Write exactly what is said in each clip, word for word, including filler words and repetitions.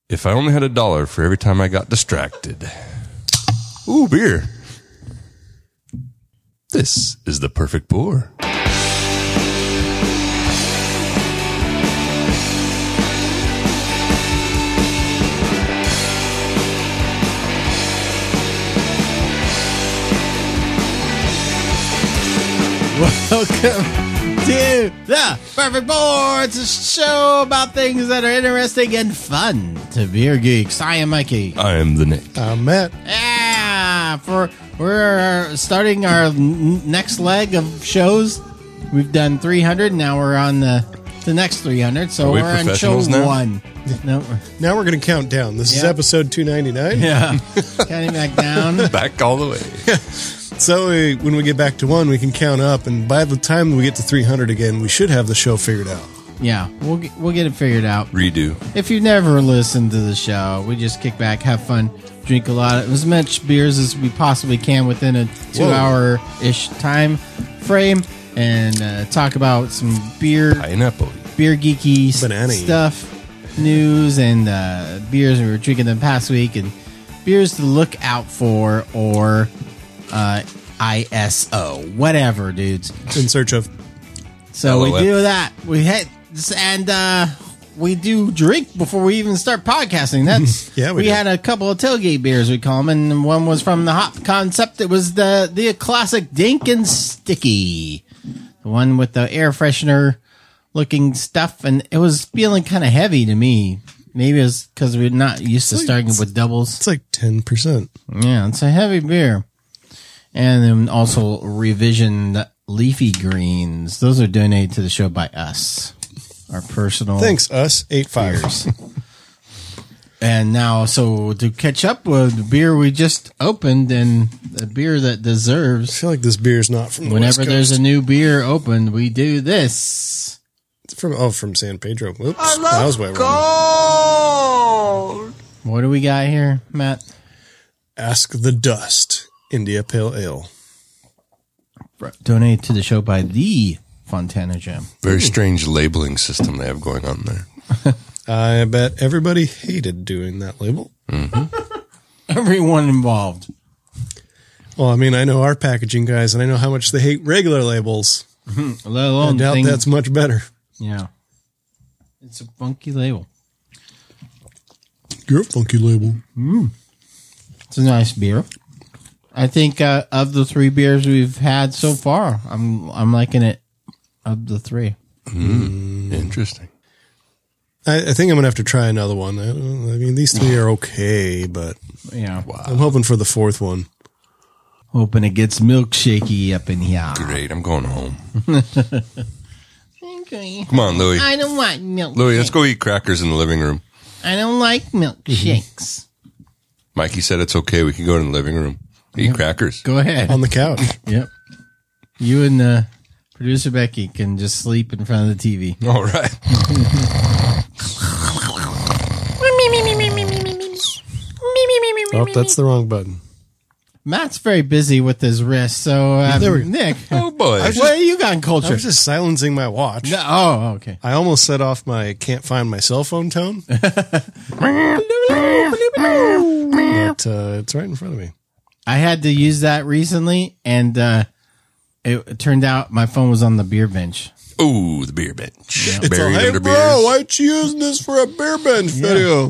If I only had a dollar for every time I got distracted. Ooh, beer. This is the perfect pour. Welcome to the Perfect Pour. It's a show about things that are interesting and fun to beer geeks. I am Mikey. I am the Nick. I'm Matt. Yeah, for we're starting our n- next leg of shows. We've done three hundred. Now we're on the the next three hundred. So Are we we're on show professionals now? one. No, Now we're going to count down. This is Yep. episode two ninety-nine. yeah, counting back down. Back all the way. So we, when we get back to one, we can count up. And by the time we get to three hundred again, we should have the show figured out. Yeah, we'll get, we'll get it figured out. Redo. If you've never listened to the show, we just kick back, have fun, drink a lot of as much beers as we possibly can within a two-hour-ish time frame, and uh, talk about some beer, Pineapple. beer geeky Banana-y. stuff, news, and uh, beers we were drinking the past week, and beers to look out for, or uh, I S O, whatever, dudes. In search of. So we L O F. do that. We hit and uh, we do drink before we even start podcasting. That's Yeah, we we do. had a couple of tailgate beers we call them, and one was from the Hop Concept. It was the the classic Dink and Sticky, the one with the air freshener looking stuff, and it was feeling kind of heavy to me. Maybe it was because we're not used to like- starting with doubles. It's like ten percent. Yeah, it's a heavy beer. And then also Revision Leafy Greens. Those are donated to the show by us. Our personal Thanks, us. Eight five. beers. And now, so to catch up with the beer we just opened and the beer that I deserves, feel like this beer is not from the whenever West there's Coast. a new beer opened, we do this. It's from oh from San Pedro. Whoops, that was way wrong. What do we got here, Matt? Ask the Dust India Pale Ale. Donated to the show by the Fontana Gem. Very strange labeling system they have going on there. I bet everybody hated doing that label. Everyone involved. Well, I mean, I know our packaging guys, and I know how much they hate regular labels. Let I alone doubt thing- that's much better. Yeah. It's a funky label. You're a funky label. It's a nice beer. I think uh, of the three beers we've had so far, I'm I'm liking it. Of the three, Interesting. I, I think I'm gonna have to try another one. I, don't- I mean, these three are okay, but yeah. I'm hoping for the fourth one. Hoping it gets milkshakey up in here. Great. I'm going home. Okay. Come on, Louie. I don't want milk. Louie, let's go eat crackers in the living room. I don't like milkshakes. Mikey said it's okay. We can go in the living room. Eat crackers. Go ahead. On the couch. Yep. You and uh, producer Becky can just sleep in front of the T V. All right. Oh, that's the wrong button. Matt's very busy with his wrist, so uh, There we go. Nick, Oh, boy. what have you got in I culture? was just silencing my watch. No, oh, okay. I almost set off my can't find my cell phone tone. But uh, it's right in front of me. I had to use that recently, and uh, it, it turned out my phone was on the beer bench. Ooh, the beer bench. It's Buried all, hey, under bro, beers. why you using this for a beer bench video?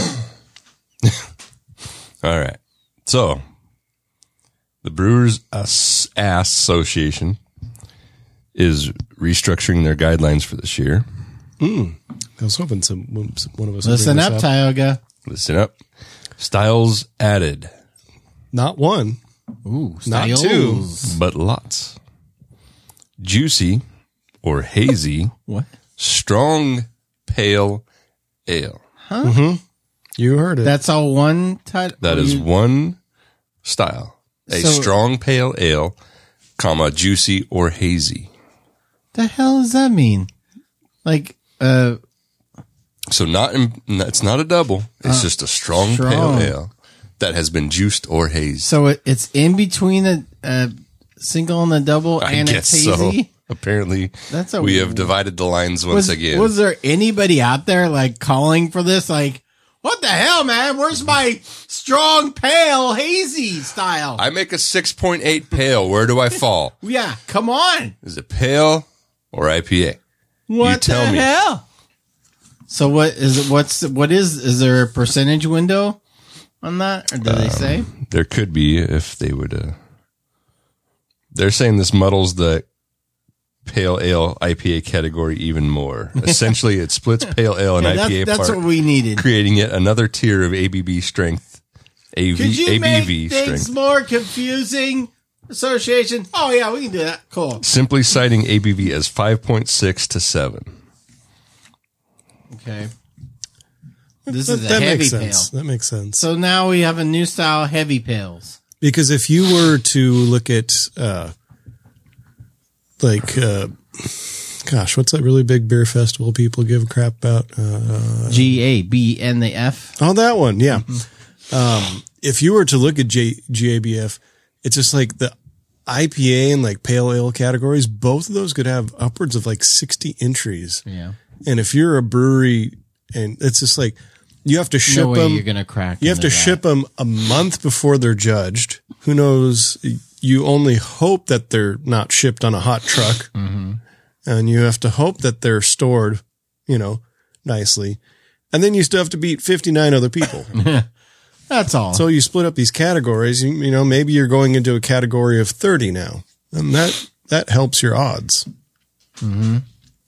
All right. So, the Brewers As- Association is restructuring their guidelines for this year. I was hoping some one of us would bring Listen this up, Tioga. Listen up. Styles added, Not one. Ooh, Not styles. but lots. Juicy or hazy, What? strong pale ale. You heard it. That's all one title? That is one style. A So- strong pale ale, comma, juicy or hazy. The hell does that mean? Like, uh, So not in, it's not a double. It's just a strong, strong. pale ale that has been juiced or hazed. so it, it's in between a, a single and a double, I and guess it's so. hazy? Apparently, That's a- we have divided the lines once Was, again. was there anybody out there like calling for this? Like, What the hell, man? Where's my strong, pale, hazy style? I make a six point eight pale. Where do I fall? Yeah, come on. Is it pale or I P A? What You tell the me. hell? So what is it? What's what is? Is there a percentage window on that, or do they say? There could be if they would. Uh, they're saying this muddles the pale ale I P A category even more. Essentially, it splits pale ale and Yeah, I P A that's, that's apart, what we needed. creating yet another tier of A B V strength. A V, Could you A B make V things strength. more confusing? Association. Oh yeah, we can do that. Cool. Simply citing A B V as five point six to seven. Okay. This that, is a that heavy makes pale. sense. That makes sense. So now we have a new style heavy pails. Because if you were to look at, uh, like, uh, gosh, what's that really big beer festival people give a crap about? Uh, G A B N the F. oh, that one. Yeah. Um, if you were to look at J- G A B F, it's just like the I P A and like pale ale categories, both of those could have upwards of like sixty entries. Yeah. And if you're a brewery and it's just like, you have to ship No way them. you're gonna crack. You have to into that. ship them a month before they're judged. Who knows? You only hope that they're not shipped on a hot truck. Mm-hmm. And you have to hope that they're stored, you know, nicely. And then you still have to beat fifty-nine other people. That's all. So you split up these categories. You, you know, maybe you're going into a category of thirty now. And that, that helps your odds. mm-hmm.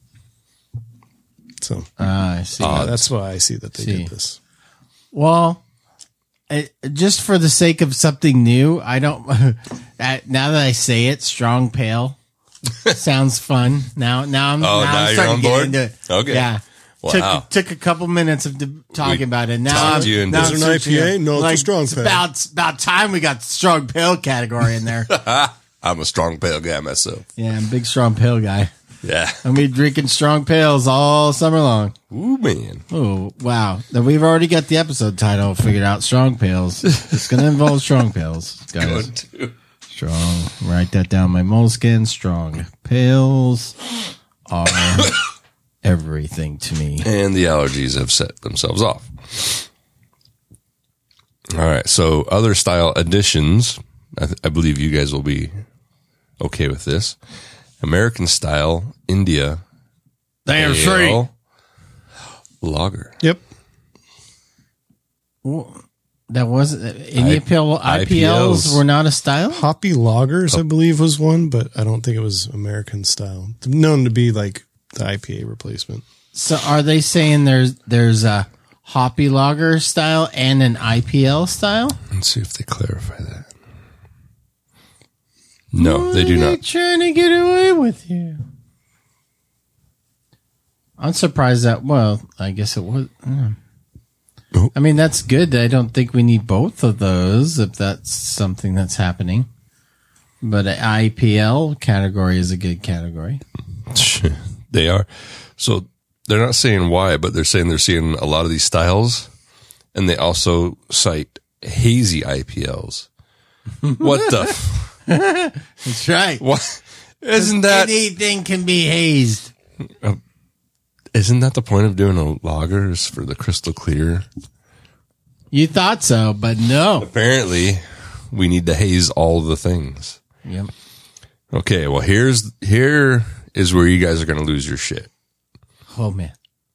So Ah, I see. uh, that's why I see that they See. did this. Well, it, just for the sake of something new, I don't. that, now that I say it, strong pale sounds fun. Now, now I'm, Oh, now now I'm you're starting on to get board? into it. Okay. Yeah. Wow. Took took a couple minutes of de- talking We about it. Now talked I'm, you into now it. I'm Is it an I P A? searching it. No, it's a Like, strong pale. About it's about time we got the strong pale category in there. I'm a strong pale guy myself. Yeah, I'm a big strong pale guy. Yeah. I'm gonna be drinking strong pales all summer long. Ooh, man. Oh, wow. Then we've already got the episode title figured out. Strong Pails. It's going to involve strong pails, guys. Good, too. Strong. Write that down. My moleskin. Strong pails are everything to me. And the allergies have set themselves off. All right. So other style additions. I, th- I believe you guys will be okay with this. American style India Damn Ale lager. Yep. Well, that wasn't India I- Pale I P Ls I P Ls. were not a style? Hoppy Loggers, I believe, was one, but I don't think it was American style. Known to be like the I P A replacement. So are they saying there's there's a hoppy lager style and an I P L style? Let's see if they clarify that. No, they do What are not. trying to get away with you. I'm surprised that. Well, I guess it was. mm. Oh. I mean, that's good. I don't think we need both of those if that's something that's happening. But an I P L category is a good category. They are. So they're not saying why, but they're saying they're seeing a lot of these styles, and they also cite hazy I P Ls. What the? f- That's right. What? Isn't that Anything can be hazed. isn't that the point of doing a lager is for the crystal clear? You thought so, but no. Apparently, we need to haze all the things. Yep. Okay, well here's here is where you guys are going to lose your shit. Oh man.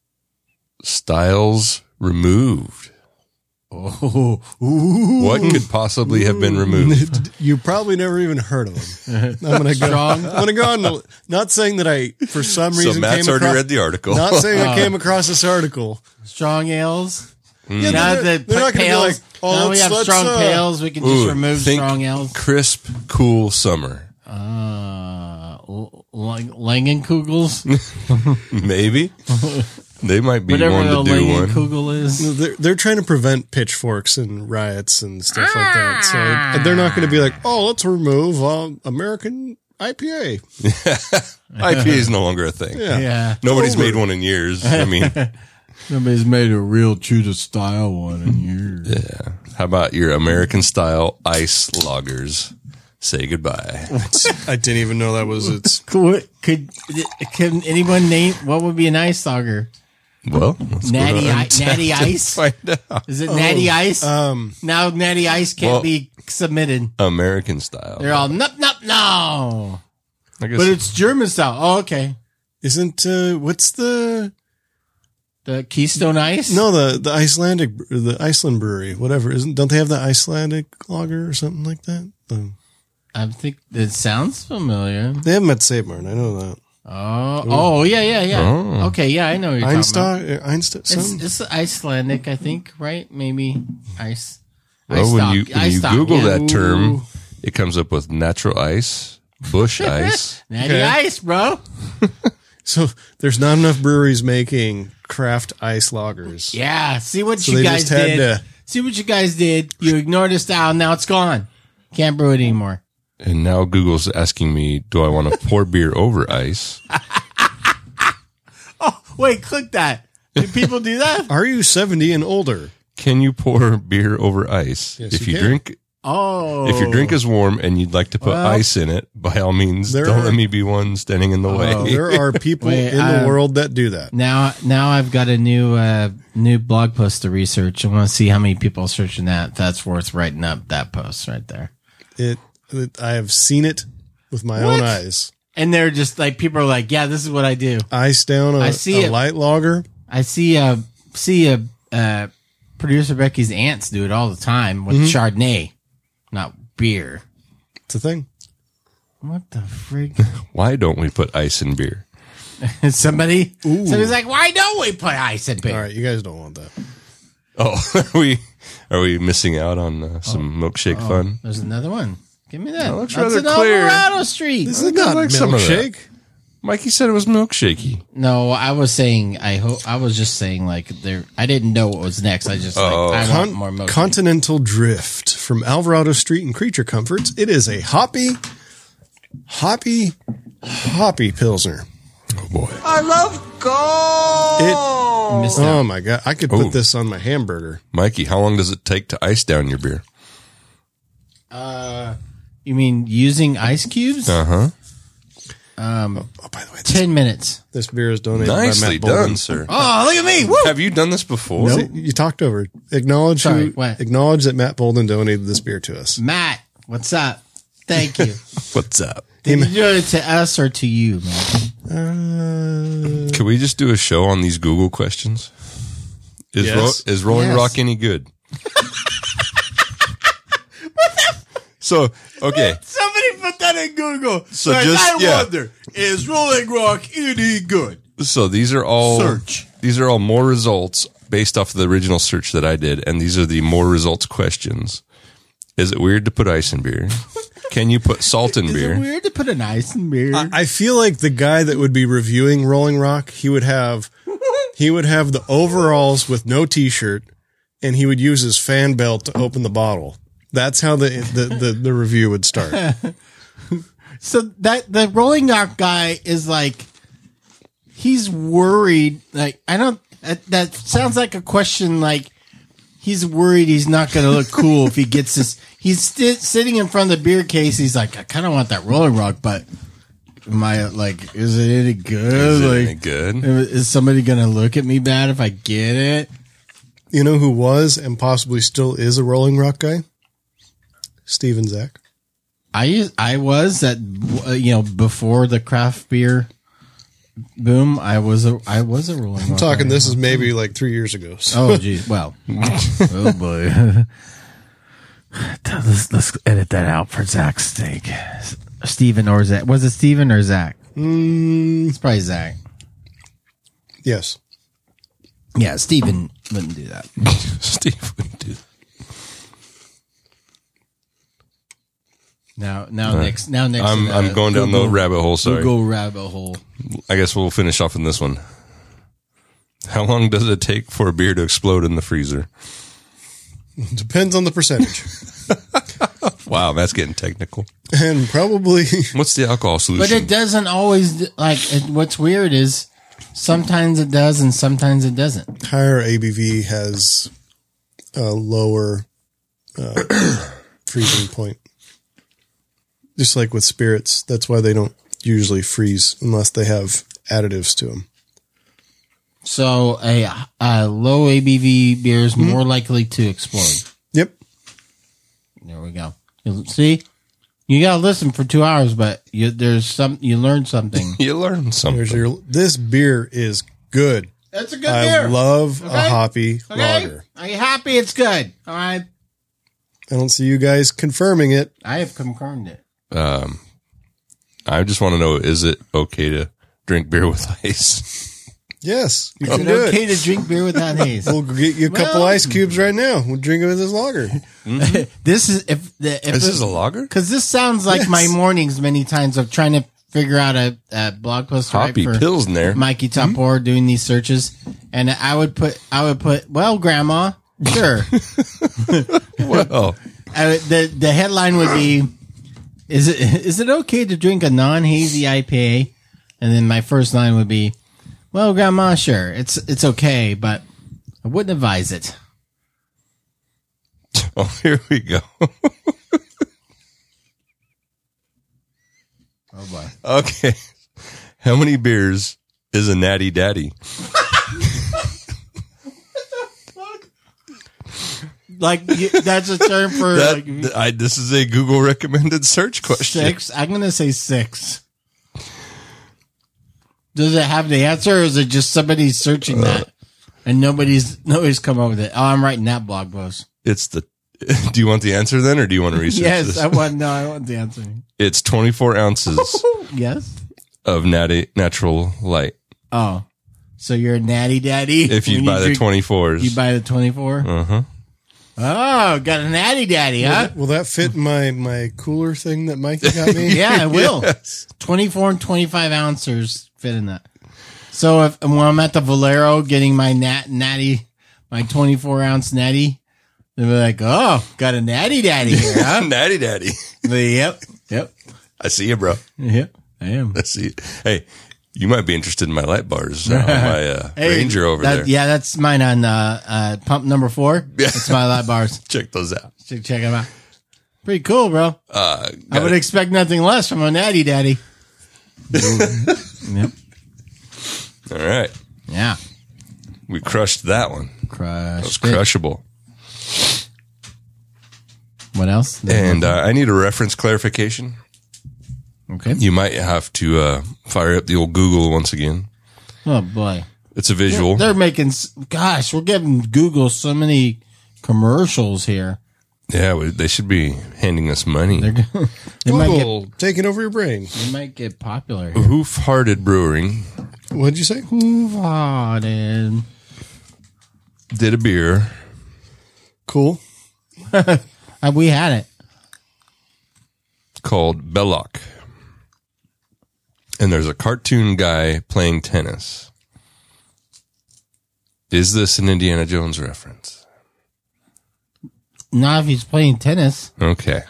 Styles removed. Oh. Ooh. What could possibly have been removed? You probably never even heard of them. I'm gonna go. Strong. I'm gonna go on. The, not saying that I, for some reason, So Matt's came already across, read the article. Not saying I came across this article. Strong ales. Yeah, Now they're, that they're not gonna be pails, like, oh, now we let's, have let's, strong uh, pails. We can Ooh, just remove think strong ales. Crisp, cool summer. Uh, L- Lang- Langenkugels, Maybe. They might be whatever one a to do one. Langenkugel is. They're, they're trying to prevent pitchforks and riots and stuff like that. So they're not going to be like, oh, let's remove uh, American I P A. I P A is no longer a thing. Yeah. Yeah, Nobody's Over. made one in years. I mean, nobody's made a real true to style one in years. yeah. How about your American style ice lagers? Say goodbye. I didn't even know that was its. Could, could can anyone name what would be an ice lager? Well, let's go Natty, to I- Untappd Natty and Ice? Find out. Is it Natty Ice? Um, Now Natty Ice can't Well- be submitted. American style. They're all, nope, nope, no. I guess But it's German style. Oh, okay. isn't uh, what's the The Keystone Ice? no the the Icelandic the Iceland brewery whatever isn't don't they have the Icelandic lager or something like that? Um, I think it sounds familiar. they have them at Save Mart. I know that. Oh, oh, yeah, yeah, yeah. Oh. Okay, yeah, I know what you're talking about. Einstein, Einstein, It's, something? it's Icelandic, I think, right? Maybe ice. Well, ice when stock, you when ice you stock, Google yeah. that term, it comes up with natural ice, bush ice. Natty Okay. Ice, bro. So there's not enough breweries making craft ice lagers. Yeah, see what So you they guys just had did. to- See what you guys did. You ignored the style, now it's gone. Can't brew it anymore. And now Google's asking me, do I want to pour beer over ice? Oh, wait, click that. Do people do that? Are you seventy and older? Can you pour beer over ice? Yes, if you you, can. drink, Oh. if your drink is warm and you'd like to put Well, ice in it, by all means, there don't are- let me be one standing in the way. There are people Wait, in the I- world that do that. Now, now I've got a new, uh, new blog post to research. I want to see how many people are searching that. If that's worth writing up that post right there. It, it I have seen it with my What? own eyes. And they're just like, people are like, yeah, this is what I do. Ice down a, I see a it. light lager. I see, uh, see, uh, uh, producer Becky's aunts do it all the time with Chardonnay, not beer. It's a thing. What the frig? Why don't we put ice in beer? Somebody, somebody's like, why don't we put ice in beer? All right, you guys don't want that. Oh, are we are we missing out on uh, some milkshake fun? There's another one. Give me that. That looks That's rather an clear. Alvarado Street. This is not like some of that. milkshake. Mikey said it was milkshakey. No, I was saying, I hope, I was just saying like there, I didn't know what was next. I just like, Oh. I Con- want more milk. Continental Drift from Alvarado Street and Creature Comforts. It is a hoppy, hoppy, hoppy pilsner. Oh boy. It, Missed out. oh my god! I could put Oh. this on my hamburger. Mikey, how long does it take to ice down your beer? Uh, you mean using ice cubes? Uh huh. Oh, by the way, this, Ten minutes. this beer is donated by Nicely Matt Bolden. done, sir. Oh, look at me. Woo! Have you done this before? See, you talked over. it. Acknowledge Sorry, who, what? acknowledge that Matt Bolden donated this beer to us. Matt, what's up? Thank you. What's up? Did you do it to us or to you, man? Uh, Can we just do a show on these Google questions? Is Yes. ro- is Rolling Yes. Rock any good? So okay, Somebody put that in Google. So Like, just- I yeah. wonder, is Rolling Rock any good? so these are all Search. These are all more results based off of the original search that I did, and these are the more results questions. Is it weird to put ice in beer? Can you put salt in Is beer? it weird to put an ice in beer? I, I feel like the guy that would be reviewing Rolling Rock, he would have, he would have the overalls with no t-shirt, and he would use his fan belt to open the bottle. That's how the the, the, the review would start. So that the Rolling Rock guy is like, he's worried. Like, I don't. That, that sounds like a question. Like, he's worried he's not going to look cool if he gets this. He's sti- sitting in front of the beer case. He's like, I kind of want that Rolling Rock, but am I like, is it any good? Is it like, any good? is somebody going to look at me bad if I get it? You know who was and possibly still is a Rolling Rock guy? Steven Zach. I used, I was at uh, you know before the craft beer boom. I was a I was a Rolling Rock. I'm talking. guy. This is maybe like three years ago. So. Oh, geez. Well. Oh, boy. let's, let's edit that out for Zach's sake. Steven or Zach. Was it Steven or Zach? Mm, It's probably Zach. yes. Yeah, Steven wouldn't do that. Steve wouldn't do that. Now, now, next, now, next. I'm to I'm going down Google, the rabbit hole. Sorry. Google rabbit hole. I guess we'll finish off in this one. How long does it take for a beer to explode in the freezer? Depends on the percentage. Wow, that's getting technical. And probably What's the alcohol But solution? it doesn't always, like, it, what's weird is sometimes it does and sometimes it doesn't. higher A B V has a lower uh, freezing point. Just like with spirits, that's why they don't usually freeze unless they have additives to them. So a, a low A B V beer is Mm-hmm. more likely to explode. Yep. There we go. You- See, you gotta listen for two hours, but you, there's some you learn something. You learn something. There's your, this beer is good. That's a good I beer. love Okay. a hoppy Okay, lager. are you happy? It's good. All right, I don't see you guys confirming it. I have confirmed it. Um, I just want to know: is it okay to drink beer with ice? Yes, you Is can it do okay it. to drink beer without haze? We'll get you a couple Well- ice cubes right now. We'll drink it with this lager. This is if the if This is a lager. because this sounds like Yes. my mornings many times of trying to figure out a, a blog post to write Hoppy for Pilsner. Mikey Topor doing these searches, and I would put I would put well, Grandma, sure. Well, I would- the the headline would be, is it is it okay to drink a non hazy I P A? And then my first line would be, well, Grandma, sure, it's it's okay, but I wouldn't advise it. oh, here we go. Oh boy. Okay, how many beers is a natty daddy? Like you- that's a term for That like, th- I, this is a Google recommended search question. six. I'm gonna say six. Does it have the answer, or is it just somebody searching that and nobody's nobody's come up with it? Oh, I'm writing that blog post. It's the. Do you want the answer then, or do you want to research Yes, this? I want. No, I want the answer. It's twenty-four ounces Yes. of natty natural light. Oh, so you're a natty daddy If you when buy the drink- twenty-fours, You buy the twenty-four. uh huh. Oh, got a natty daddy, huh? Will that fit in my, my cooler thing that Mikey got me? Yeah, it will. Yes. twenty-four and twenty-five ounces fit in that. So if when I'm at the Valero getting my nat natty, my twenty-four ounce natty, they'll be like, "Oh, got a natty daddy here, huh?" natty daddy. Yep, yep, I see you, bro. yep. I am. I see you. Hey, you might be interested in my light bars uh, on my uh, Hey, Ranger over that- there. Yeah, that's mine on uh, uh, pump number four. Yeah. That's my light bars. Check those out. Check, check them out. Pretty cool, bro. Uh, I got would it. expect nothing less from a natty daddy. Yep. All right. Yeah. We crushed that one. That was Crushed it. crushable. What else? And uh, I need a reference clarification. Okay. You might have to uh, fire up the old Google once again. Oh boy. It's a visual. They're making, s- gosh, we're giving Google so many commercials here. Yeah, we, they should be handing us money. They're, g- they might get, Google, taking over your brain. they might get popular here. Hoof Hearted Brewing What'd you say? Hoof-hearted. did a beer Cool. Uh, we had it. called Belloc. And there's a cartoon guy playing tennis. Is this an Indiana Jones reference? Not if he's playing tennis, Okay.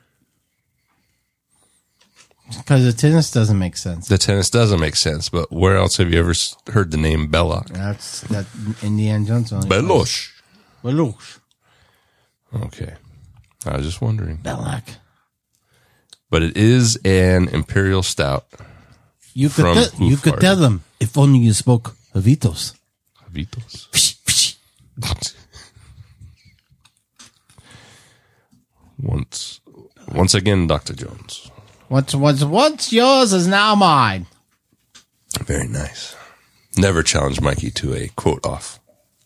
because the tennis doesn't make sense. The tennis doesn't make sense, but where else have you ever s- heard the name Belloc? That's that Indiana Jones only. Beloc. Beloc. Okay. I was just wondering. Belloc. But it is an imperial stout. You could From te- you could Hoof-hearted. tell them if only you spoke Havitos. Vitos. Once, once again, Doctor Jones. What's what's what's yours is now mine. Very nice. Never challenge Mikey to a quote off.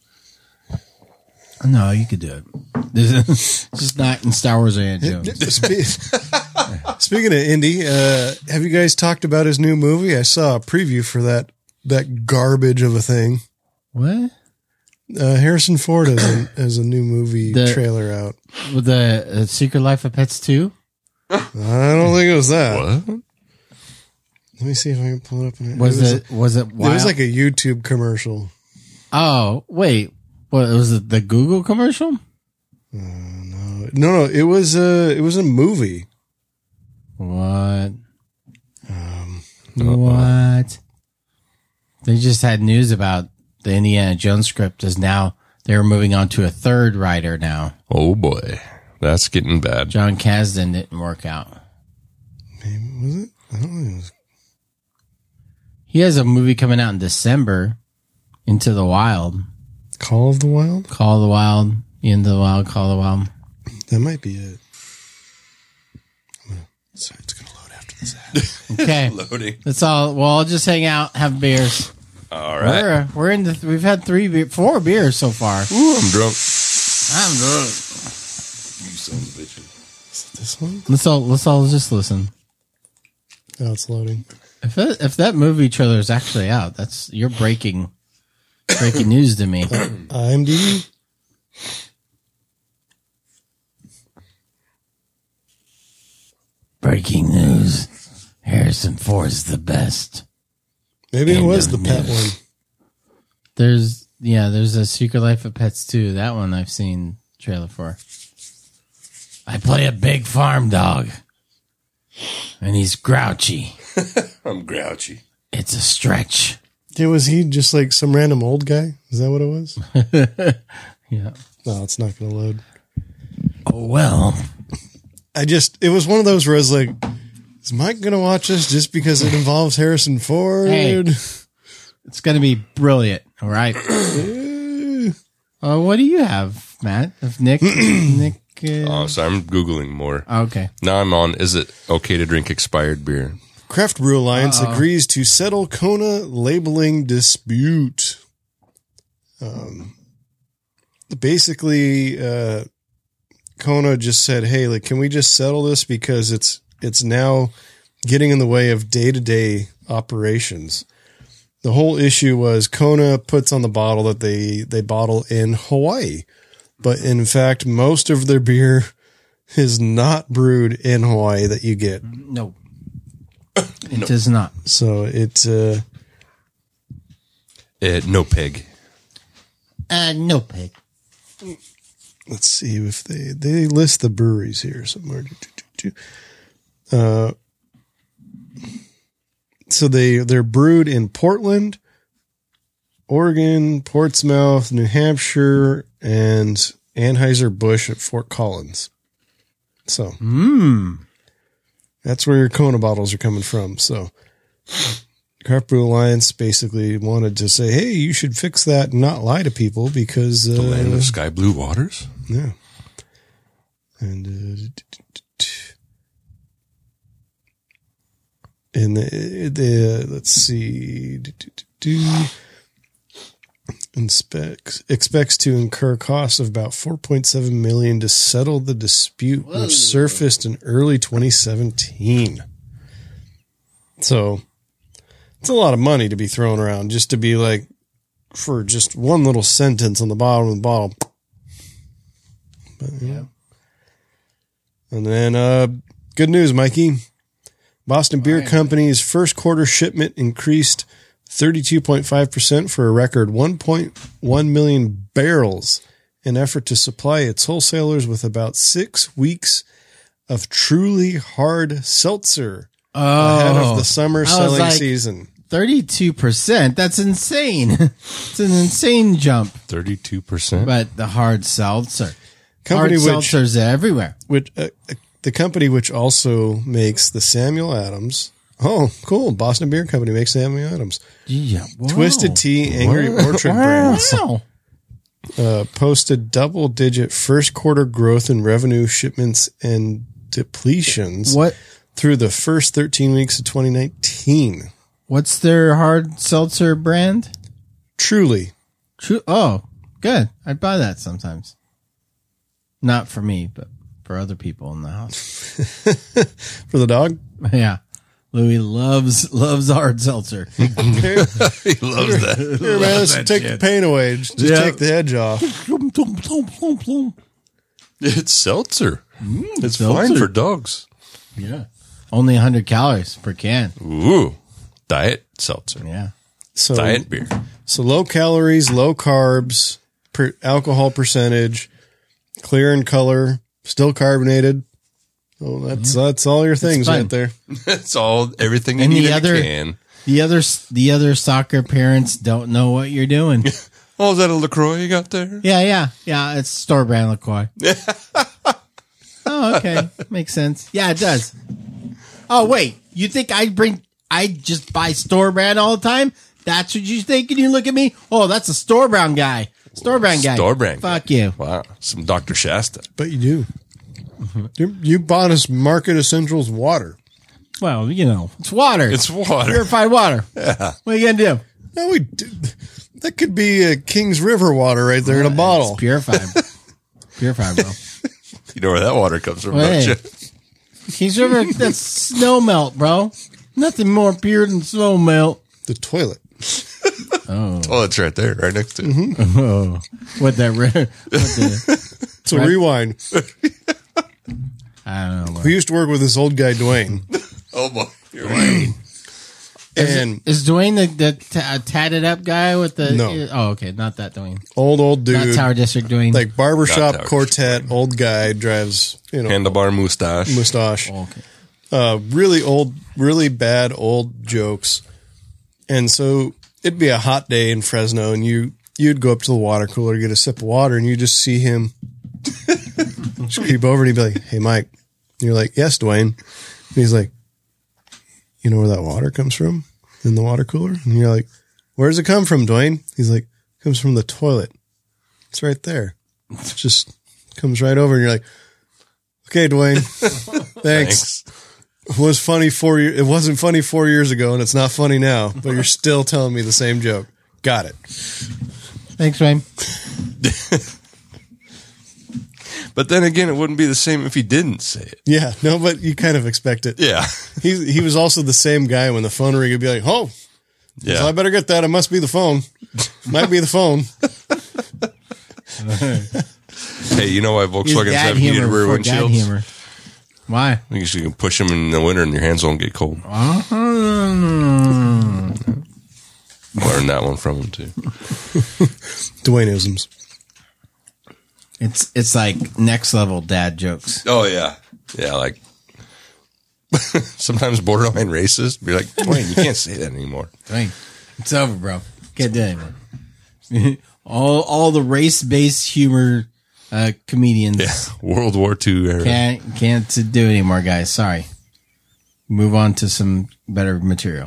No, you could do it. This is just not in Star Wars or Indiana Jones. Spe- Speaking of Indy, uh, have you guys talked about his new movie? I saw a preview for that that garbage of a thing. What? Uh, Harrison Ford has a, has a new movie The- trailer out. With the uh, Secret Life of Pets two? I don't think it was that. What? Let me see if I can pull it up. In Was it, it was it it wild? was like a YouTube commercial. Oh, wait. What was it the Google commercial? No, no, it was a it was a movie. What? Um, what? They just had news about the Indiana Jones script is now they're moving on to a third writer now. Oh boy. That's getting bad. John Kasdan didn't work out. Maybe, was it? I don't know. It was, He has a movie coming out in December, Into the Wild. Call of the Wild? Call of the Wild. Into the Wild. Call of the Wild. That might be it. I'm gonna, sorry, it's going to load after this ad. Okay. Loading. That's all. Well, I'll just hang out, have beers. All right. We're, we're in the, we've had three, beer, four beers so far. Ooh, I'm drunk. I'm drunk. You sons of bitches. Is it this one? Let's all, let's all just listen. Oh, it's loading. If that, if that movie trailer is actually out, that's, you're breaking, breaking news to me. IMDb? Breaking news. Harrison Ford's the best. Maybe it End was of the pet news. one. There's, yeah, there's a Secret Life of Pets too. That one I've seen trailer for. I play a big farm dog. And he's grouchy. I'm grouchy. It's a stretch. Yeah, was he just like some random old guy? Is that what it was? Yeah. No, it's not going to load. Oh, well. I just, it was one of those where I was like, is Mike going to watch this just because it involves Harrison Ford? Hey. It's going to be brilliant. All right. uh, what do you have, Matt? If Nick, Nick, uh, Oh, so I'm Googling more. okay. Now I'm on, is it okay to drink expired beer? Craft Brew Alliance Uh-oh. agrees to settle Kona labeling dispute. Um, basically, uh, Kona just said, "Hey, like, can we just settle this because it's it's now getting in the way of day to day operations." The whole issue was Kona puts on the bottle that they they bottle in Hawaii, but in fact, most of their beer is not brewed in Hawaii that you get. No. It no. does not. So it, uh, it no pig. Uh, no pig. Let's see if they, they list the breweries here somewhere. Uh, so they, they're brewed in Portland, Oregon, Portsmouth, New Hampshire, and Anheuser-Busch at Fort Collins. So, mm. that's where your Kona bottles are coming from. So Craft Brew Alliance basically wanted to say, hey, you should fix that and not lie to people because, uh, the land of sky blue waters. Yeah. And, uh, and the, the, let's see, inspects, expects to incur costs of about four point seven million dollars to settle the dispute, Whoa. which surfaced in early twenty seventeen. So it's a lot of money to be thrown around just to be like, for just one little sentence on the bottom of the bottle. But, yeah. yeah. And then, uh, good news, Mikey. Boston Beer right. Company's first quarter shipment increased thirty-two point five percent for a record one point one million barrels in effort to supply its wholesalers with about six weeks of truly hard seltzer oh, ahead of the summer selling like, season. thirty-two percent. That's insane. It's an insane jump. thirty-two percent. But the hard seltzer. Company hard which, seltzers everywhere. Which, uh, the company which also makes the Samuel Adams. Oh, cool. Boston Beer Company makes Samuel Adams. Yeah. Twisted Tea, Angry Whoa. Orchard wow. brands. Uh, posted double digit first quarter growth in revenue, shipments, and depletions. What? Through the first thirteen weeks of twenty nineteen. What's their hard seltzer brand? Truly. True. Oh, good. I'd buy that sometimes. Not for me, but for other people in the house. For the dog? Yeah. Louis loves loves hard seltzer. He loves that. Here, man, let's take shit. the pain away. Just yeah. take the edge off. It's seltzer. Mm, it's seltzer. fine for dogs. Yeah. Only one hundred calories per can. Ooh. Diet seltzer. Yeah. So, diet beer. So low calories, low carbs, per alcohol percentage, clear in color, still carbonated. Oh, that's yeah. that's all your things right there. That's all everything you and need the other, in a can. The other the other soccer parents don't know what you're doing. Oh, is that a LaCroix you got there? Yeah, yeah, yeah. It's store brand LaCroix. Oh, okay, makes sense. Yeah, it does. Oh, wait, you think I bring? I just buy store brand all the time? That's what you think? And you look at me? Oh, that's a store brand guy. Store brand guy. Store brand. Fuck you. Wow. Some Doctor Shasta. But you do. You, you bought us Market Essentials water. Well, you know, it's water. It's water. Purified water. Yeah. What are you going to do? No, we did. That could be a King's River water right there in a bottle. It's purified. Purified, bro. You know where that water comes from, Well, hey. don't you? King's River, that's snow melt, bro. Nothing more pure than snow melt. The toilet. Oh. Oh, it's right there, right next to it. Mm-hmm. Oh. What that, what the, So Right. rewind. I don't know. Bro. We used to work with this old guy, Dwayne. Oh, boy. You're right. And Is Dwayne the, the t- uh, tatted up guy with the? No. Oh, okay, not that Dwayne. old, old Not dude. Tower District Dwayne. Like barbershop Not Tower quartet, old guy, drives, you know, Handlebar mustache. mustache. Oh, okay. Uh, really old, really bad old jokes. And so it'd be a hot day in Fresno, and you, you'd go up to the water cooler, get a sip of water, and you just see him just creep over and he'd be like, "Hey, Mike." And you're like, "Yes, Dwayne." And he's like, "You know where that water comes from in the water cooler?" And you're like, "Where does it come from, Dwayne?" He's like, "It comes from the toilet. It's right there. It just comes right over." And you're like, "Okay, Dwayne, thanks. Thanks. It was funny four years. It wasn't funny four years ago, and it's not funny now. But you're still telling me the same joke. Got it." Thanks, Dwayne. But then again, it wouldn't be the same if he didn't say it. Yeah, no, but you kind of expect it. Yeah. He he was also the same guy when the phone rang. He'd be like, "Oh, Yeah. so I better get that. It must be the phone. Might be the phone." Hey, you know why He's Volkswagens dad have heated humor rear before dad windshields? humor. Why? Because you can push them in the winter and your hands won't get cold. Uh-huh. Learned that one from him, too. Dwayneisms. It's it's like next level dad jokes. Oh, yeah. Yeah, like sometimes borderline racist. Be like, Dwayne, you can't say that anymore. Dwayne, it's over, bro. Can't do it anymore. all all the race based humor uh, comedians Yeah. World War Two era. can't can't do it anymore, guys. Sorry. Move on to some better material.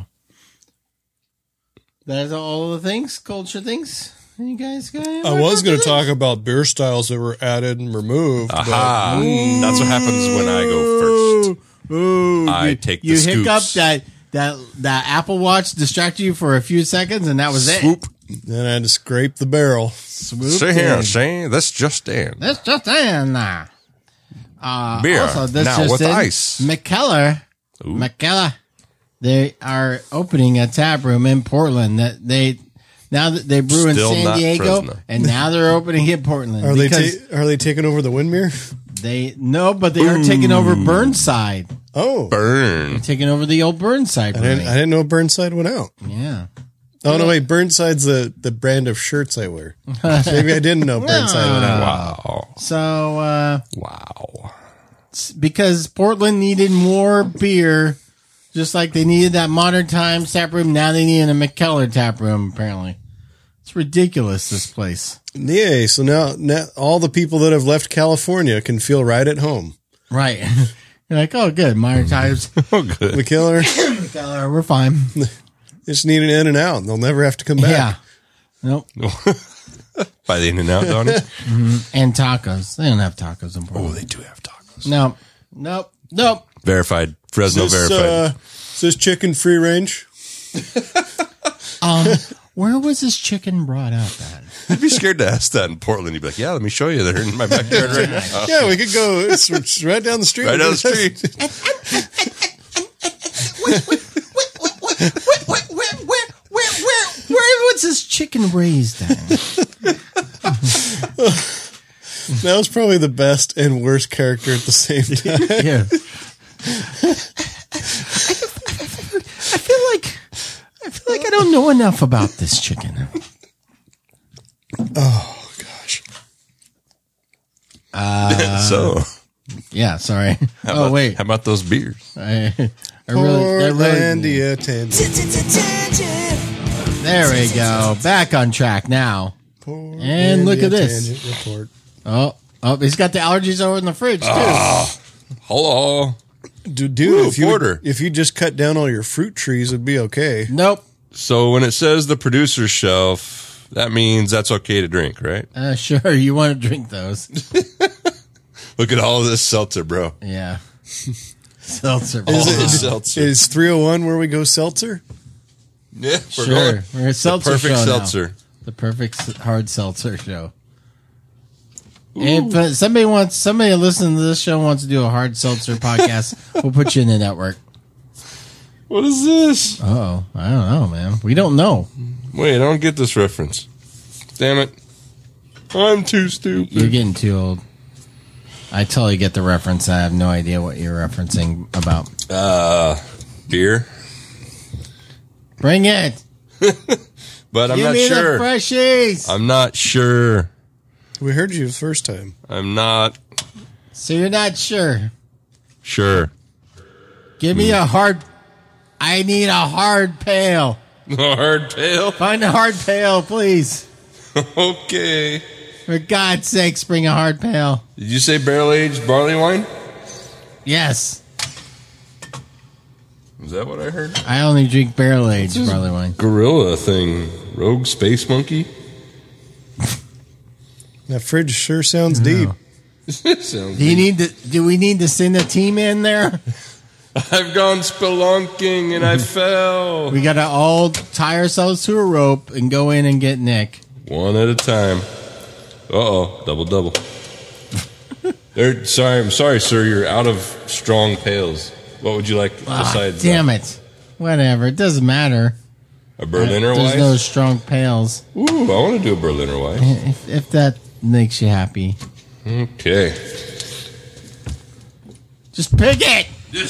That's all the things, culture things. You guys got any I more was going to culture talk about beer styles that were added and removed. but- Aha. That's what happens when I go first. Ooh, I you, take the you scoops. hiccup that that that Apple Watch distracted you for a few seconds, and that was Swoop. Then I had to scrape the barrel. it. Swoop Stay here. in. Say, that's just in. That's just in. Uh, Beer. also, that's Now just with in. ice. McKellar, Ooh. McKellar, they are opening a tap room in Portland. That they now that they brew in Still San not Diego, Fresno. and now they're opening in Portland. Are they because ta- are they taking over the Windmere? they no, but they are taking over Burnside, Oh, Burn. taking over the old Burnside. I didn't, brewing. I didn't know Burnside went out. Yeah. Oh no, wait, Burnside's the, the brand of shirts I wear. Maybe I didn't know Burnside went out. Wow. So, uh, Wow. because Portland needed more beer, just like they needed that Modern Times tap room, now they need a McKellar tap room, apparently. It's ridiculous, this place. Yay! So now, now all the people that have left California can feel right at home. Right. You're like, oh, good, Modern Times, Oh, good. The killer McKellar, we're fine. just need an in and out. They'll never have to come back. Yeah. Nope. By the In and Out, Donnie? And tacos. They don't have tacos in Oh, Portland. they do have tacos. No. Nope. Nope. Verified. Fresno Is this, verified. uh, is this chicken free range? Um, where was this chicken brought up at? I'd be scared to ask that in Portland. You'd be like, yeah, let me show you. They're in my backyard right now. Yeah, we could go. It's, it's right down the street. Right down the street. Where, where, where, where, where, where, where was this chicken raised at? That was probably the best and worst character at the same time. Yeah. I feel like I feel like I don't know enough about this chicken. Oh gosh. so, Yeah, sorry. how Oh about, wait, how about those beers? I, I really, I really, Portlandia, tangent. there we go. Back on track now. Portlandia, And look at this. tangent report. Oh, oh, he's got the allergies over in the fridge too. Hello. Dude, dude Ooh, if you porter. if you just cut down all your fruit trees, it'd be okay. Nope. So when it says the producer's shelf, that means that's okay to drink, right? Uh, sure, you want to drink those. Look at all of this seltzer, bro. Yeah. Seltzer. Is, All it, the is, seltzer. is three oh one where we go seltzer? Yeah, we're Sure. going. We're a The seltzer perfect show now. seltzer. The perfect s- hard seltzer show. If uh, somebody wants, somebody listening to this show wants to do a hard seltzer podcast, we'll put you in the network. What is this? Oh, I don't know, man. We don't know. Wait, I don't get this reference. Damn it. I'm too stupid. You're getting too old. I totally get the reference. I have no idea what you're referencing about. Uh, beer. Bring it. But I'm Give not me sure. the freshies. I'm not sure. We heard you the first time. I'm not So you're not sure. sure. Give me a hard. I need a hard pail. Hard pail. Find a hard pail, please. Okay. For God's sakes, bring a hard pail. Did you say barrel aged barley wine? Yes. Is that what I heard? I only drink barrel aged barley wine. Gorilla thing. Rogue space monkey. That fridge sure sounds deep. Sounds Do you need to? Do we need to send a team in there? I've gone spelunking and I fell. We got to all tie ourselves to a rope and go in and get Nick. One at a time. Uh oh, double double. There, sorry, I'm sorry, sir. You're out of strong pails. What would you like Ah, besides damn it! Whatever. It doesn't matter. that? A Berliner There's Weiss? no strong pails. Ooh, I want to do a Berliner Weiss. If, if that makes you happy, Okay. just pick it.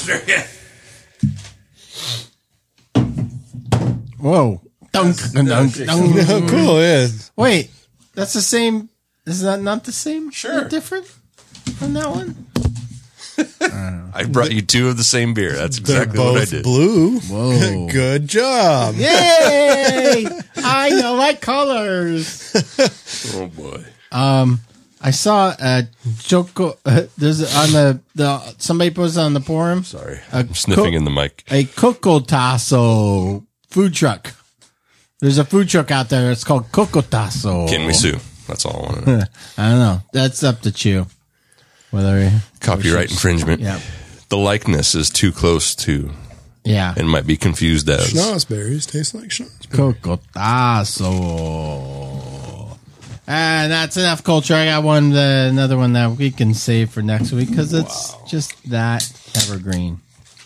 Whoa! Dunk, dunk, dunk, dunk. Oh, cool, yeah. Wait, that's the same. Is that not the same? Sure. Not different from that one. I brought you two of the same beer. That's They're exactly what I both did. blue. Whoa! Good job. Yay! I know my colors. Oh boy. Um, I saw a choco. Uh, there's on the the somebody posted on the forum. Sorry. A I'm sniffing co- in the mic. A Cocotazo food truck. There's a food truck out there. It's called Cocotazo. Can we sue? That's all I want to know. I don't know. That's up to Chew. Whether Copyright infringement. Yeah. The likeness is too close to Yeah. and might be confused as. Schnozberries taste like schnozberries. Cocotazo. And that's enough culture. I got one, uh, another one that we can save for next week because it's just that evergreen.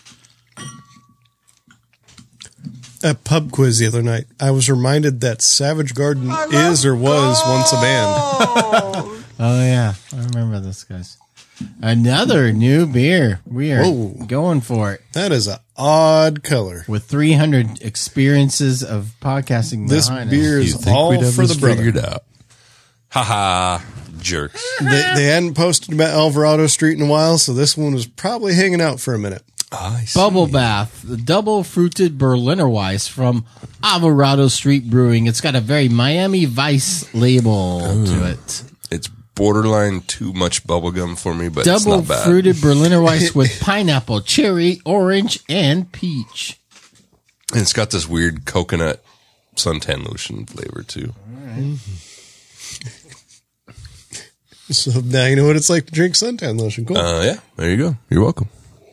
At pub quiz the other night, I was reminded that Savage Garden is or was once a band. Oh yeah, I remember this, guys. Another new beer. We are Whoa. going for it That is an odd color. with three hundred experiences of podcasting. This behind beer us. You is think all we'd have for this the brother. figured out? Ha ha, jerks. They, they hadn't posted about Alvarado Street in a while, so this one was probably hanging out for a minute. I see. Bubble Bath, the double fruited Berliner Weiss from Alvarado Street Brewing. It's got a very Miami Vice label to it. It's borderline too much bubblegum for me, but it's Double not bad. fruited Berliner Weiss with pineapple, cherry, orange, and peach. And it's got this weird coconut suntan lotion flavor too. So now you know what it's like to drink suntan lotion. Cool. Uh, yeah, there you go. You're welcome.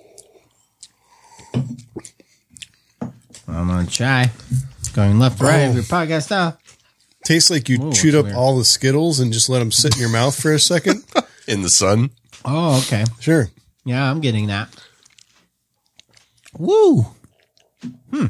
I'm on chai. Going left, right Oh. of your podcast now. Tastes like you Ooh, chewed that's up weird. all the Skittles and just let them sit in your mouth for a second. In the sun. Oh, okay. Sure. Yeah, I'm getting that. Woo. Hmm.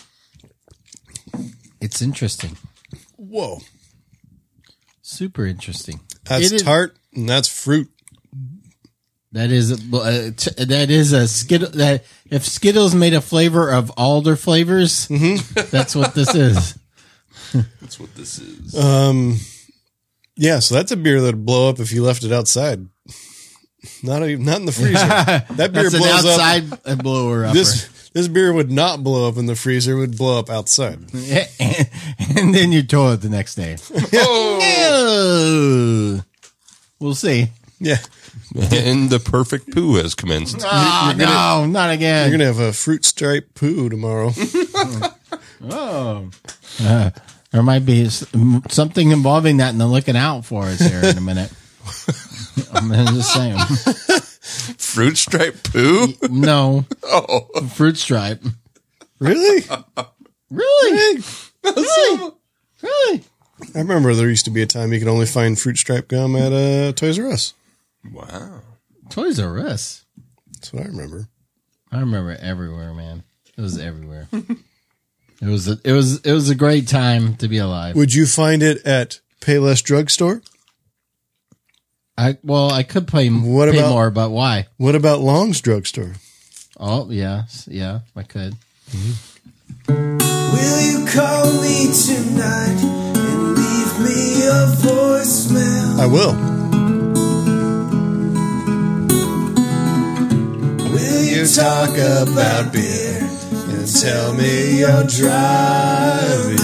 It's interesting. Whoa. Super interesting. That's It is- tart and that's fruit. That is uh, t- that is a Skittle. That if Skittles made a flavor of all their flavors, that's what this is. That's what this is. Um, yeah, so that's a beer that'd blow up if you left it outside. Not even, not in the freezer. That beer That's an blows up. outside blower upper. This this beer would not blow up in the freezer. It would blow up outside. and, and then you tow it the next day. Oh, Ew. We'll see. Yeah. And the perfect poo has commenced. Oh, no, not again. You're going to have a fruit stripe poo tomorrow. Oh. Uh, there might be s- something involving that in the looking out for us here in a minute. I'm just saying. Fruit stripe poo? No. Oh. Fruit stripe. Really? Really? Really? Really? I remember there used to be a time you could only find fruit stripe gum at uh, Toys R Us. Wow. Toys R Us. That's what I remember. I remember it everywhere, man. It was everywhere. It was a, it was it was a great time to be alive. Would you find it at Payless Drugstore? I well, I could pay, What pay about- more, but why? What about Long's Drugstore? Oh yeah, yeah, I could. Will you call me tonight and leave me a voicemail? I will. Will you talk about beer and tell me you're driving?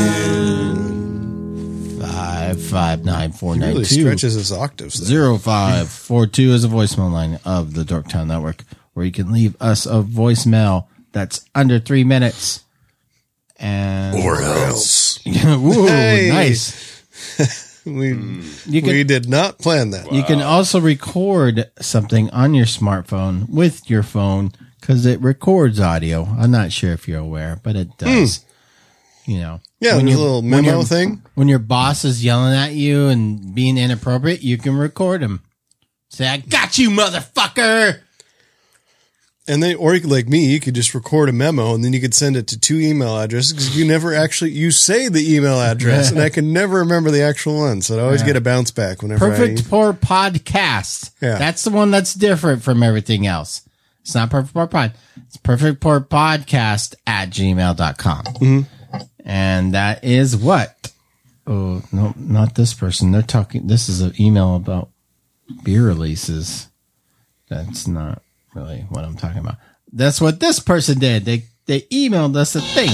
Five five nine four He nine really two stretches his octaves there. zero five four two is a voicemail line of the Dorktown Network, where you can leave us a voicemail that's under three minutes. And Or else. Woo, Hey. nice. We You can we did not plan that. you can also record something on your smartphone with your phone because it records audio. I'm not sure if you're aware, but it does. You know, Yeah, when there's a your- little when memo your- thing. When your boss is yelling at you and being inappropriate, you can record him. Say, "I got you, motherfucker." And then, or you could, like me, you could just record a memo and then you could send it to two email addresses because you never actually, you say the email address and I can never remember the actual one. So I always Yeah. get a bounce back whenever Perfect I, Poor Podcast. Yeah. That's the one that's different from everything else. It's not Perfect Poor Pod. It's Perfect Poor Podcast at gmail dot com. Mm-hmm. And that is what? Oh, no, not this person. They're talking. This is an email about beer releases. That's not really what I'm talking about. That's what this person did. They, they emailed us a thing.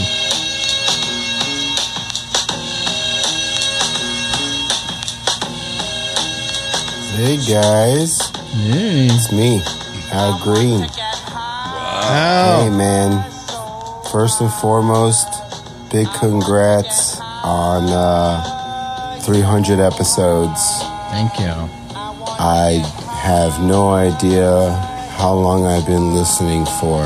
Hey guys, Yay. it's me, Al Green. Ow. Hey man, first and foremost, big congrats on uh, three hundred episodes. Thank you. I have no idea how long I've been listening for,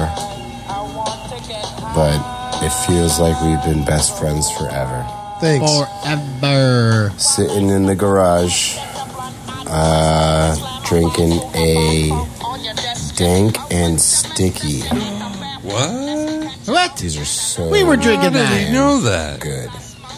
but it feels like we've been best friends forever. Thanks. Forever. Sitting in the garage, uh, drinking a dank and sticky. What? What? These are so We were drinking How did that. he know that? good.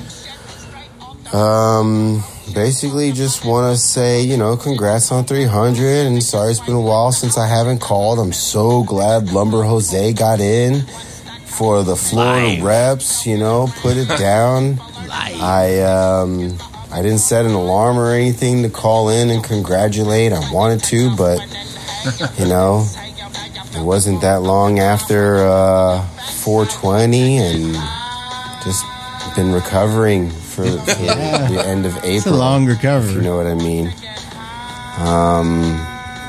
Um, basically just want to say, you know, congrats on three hundred, and sorry it's been a while since I haven't called. I'm so glad Lumber Jose got in for the Florida reps, you know, put it down. I, um, I didn't set an alarm or anything to call in and congratulate. I wanted to, but, you know, it wasn't that long after, uh, four twenty, and just been recovering for, for the end of April. It's a long recovery. If you know what I mean. Um,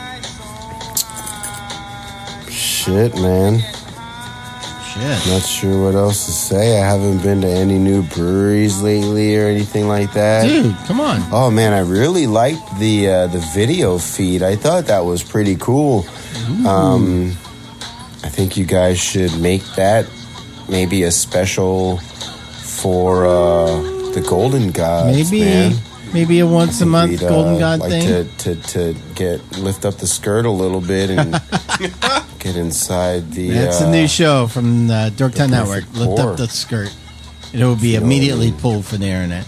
shit, man. Shit. Not sure what else to say. I haven't been to any new breweries lately or anything like that. Dude, come on. Oh man, I really liked the uh, the video feed. I thought that was pretty cool. Um, I think you guys should make that maybe a special for uh, the Golden Gods. Maybe man. maybe a once a month We'd, uh, Golden God like thing. to, to to get lift up the skirt a little bit and get inside the. That's uh, a new show from the Dorktown the Network. perfect Lift pour. up the skirt. It will be You know what I immediately mean. pulled from the internet.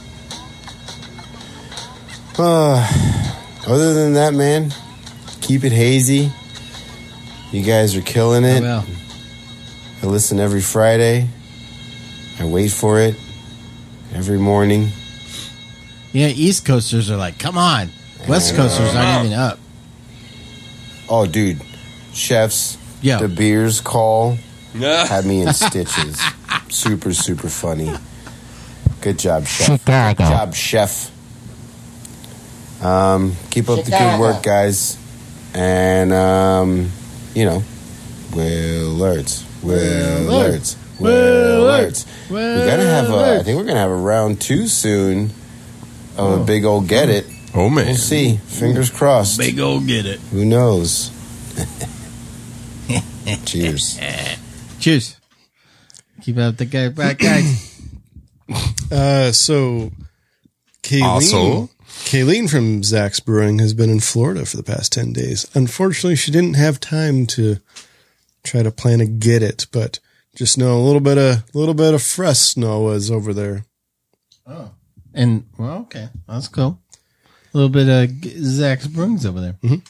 Uh, other than that, man, keep it hazy. You guys are killing it. Well, I listen every Friday. I wait for it every morning. yeah, East Coasters are like, come on. West Coasters aren't even up. Oh, dude, chefs, Yeah. the beers call had me in stitches. Super, super funny. Good job, chef. Good job, chef. Um, keep up the good work, guys. And, um, you know, Willards. Willards. Willards. We're going to have a, I think we're going to have a round two soon of a big old get it. Oh, man. We'll see. Fingers crossed. Big old get it. Who knows? Cheers. Cheers. Keep up the good work, guys. Uh, so, Kayleen, Also- Kayleen from Zach's Brewing has been in Florida for the past ten days. Unfortunately, she didn't have time to try to plan a get it, but just know a little bit of, a little bit of fresh snow was over there. Oh. And, well, okay. That's cool. A little bit of G- Zach's Brewings over there. Mhm.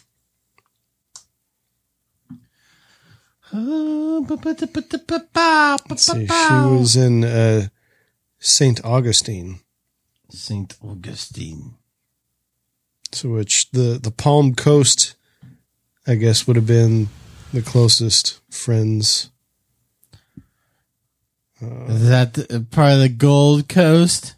Let's see, she was in, uh, Saint Augustine. Saint Augustine. So which the, the Palm Coast, I guess, would have been the closest friends. Is that the, part of the Gold Coast?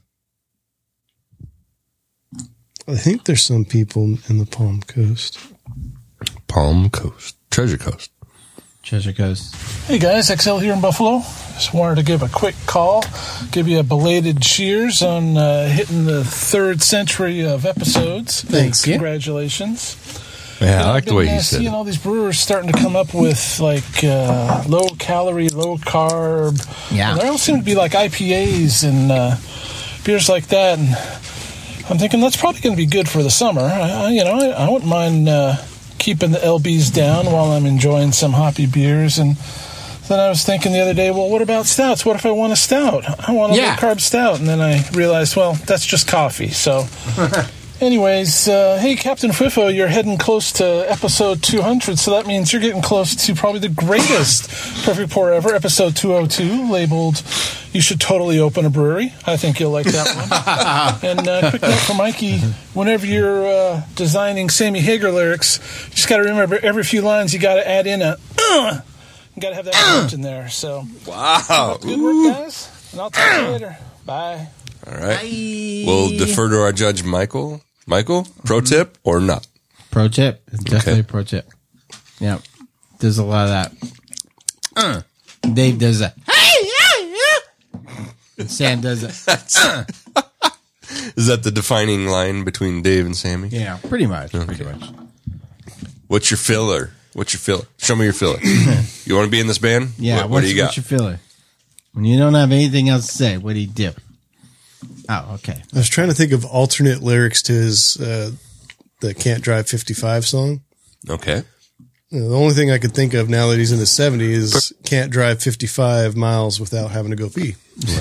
I think there's some people in the Palm Coast. Palm Coast. Treasure Coast. Treasure Coast. Hey guys, X L here in Buffalo. Just wanted to give a quick call, give you a belated cheers on uh, hitting the third century of episodes. Thanks. Congratulations. Yeah, I like the way I've been, he uh, said seeing it. all these brewers starting to come up with like uh, low calorie, low carb. Yeah. And there all seem to be like I P As and uh, beers like that. And I'm thinking that's probably going to be good for the summer. I, I, you know, I, I wouldn't mind uh, keeping the L Bs down while I'm enjoying some hoppy beers. And then I was thinking the other day, well, what about stouts? What if I want a stout? I want a Yeah. low carb stout. And then I realized, well, that's just coffee. So, anyways, uh, hey, Captain Fifo, you're heading close to episode two hundred. So that means you're getting close to probably the greatest Perfect Pour ever, episode two oh two, labeled You Should Totally Open a Brewery. I think you'll like that one. And uh, quick note for Mikey, whenever you're uh, designing Sammy Hagar lyrics, you just got to remember every few lines you got to add in a uh, you got to have that punch in there. So, Wow. good work, guys. And I'll talk to you later. Bye. All right. We'll defer to our judge, Michael. Michael, pro tip or not? Pro tip. It's definitely Okay. a pro tip. Yeah. There's a lot of that. Uh. Dave does a hey, yeah, yeah. Sam does a uh. Is that the defining line between Dave and Sammy? Yeah, pretty much. Pretty much. What's your filler? What's your filler? Show me your filler. You want to be in this band? Yeah, What, what what's, do you got? what's your filler? When you don't have anything else to say, what do you dip? Oh, okay. I was trying to think of alternate lyrics to his uh, the Can't Drive fifty-five song. Okay. You know, the only thing I could think of now that he's in his seventies is can't drive fifty-five miles without having to go pee.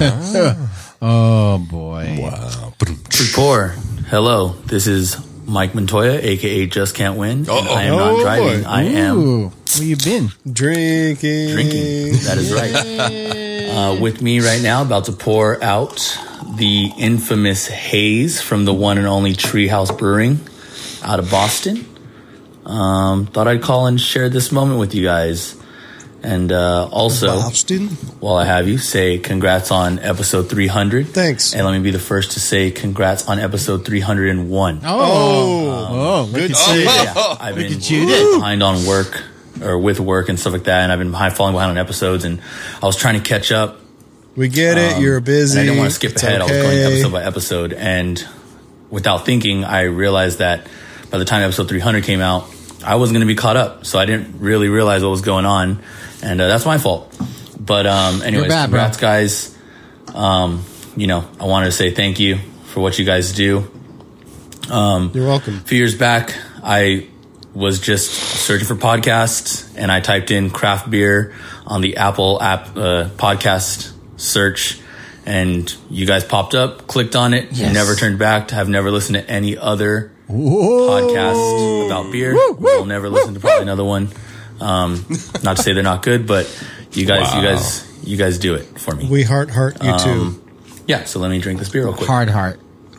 Oh, boy. Wow. Pour. Hello, this is Mike Montoya, aka Just Can't Win. And I am Oh, not driving. boy. I am Ooh, where you been? Drinking. drinking. That is right. Uh, with me right now, about to pour out the infamous haze from the one and only Treehouse Brewing out of Boston. Um, thought I'd call and share this moment with you guys. And uh, also, Boston. while I have you, say congrats on episode three hundred. Thanks. And let me be the first to say congrats on episode three hundred one. Oh, oh, look good at save. you. Yeah, I've been at you, dude. behind on work or with work and stuff like that, and I've been behind, falling behind on episodes, and I was trying to catch up. We get it. Um, You're busy. And I didn't want to skip It's ahead. I was going okay. episode by episode, and without thinking, I realized that by the time episode three hundred came out, I wasn't going to be caught up, so I didn't really realize what was going on, and uh, that's my fault. But um, anyways, bad, bro. congrats, guys. Um, you know, I wanted to say thank you for what you guys do. Um, You're welcome. a few years back, I was just searching for podcasts, and I typed in craft beer on the Apple app uh, podcast search, and you guys popped up, clicked on it, Yes. never turned back. Have never listened to any other podcast about beer. We'll never listen to probably another one. Um, not to say they're not good, but you guys, Wow. you guys, you guys do it for me. We heart heart you Um, too. Yeah, so let me drink this beer real quick. Hard heart.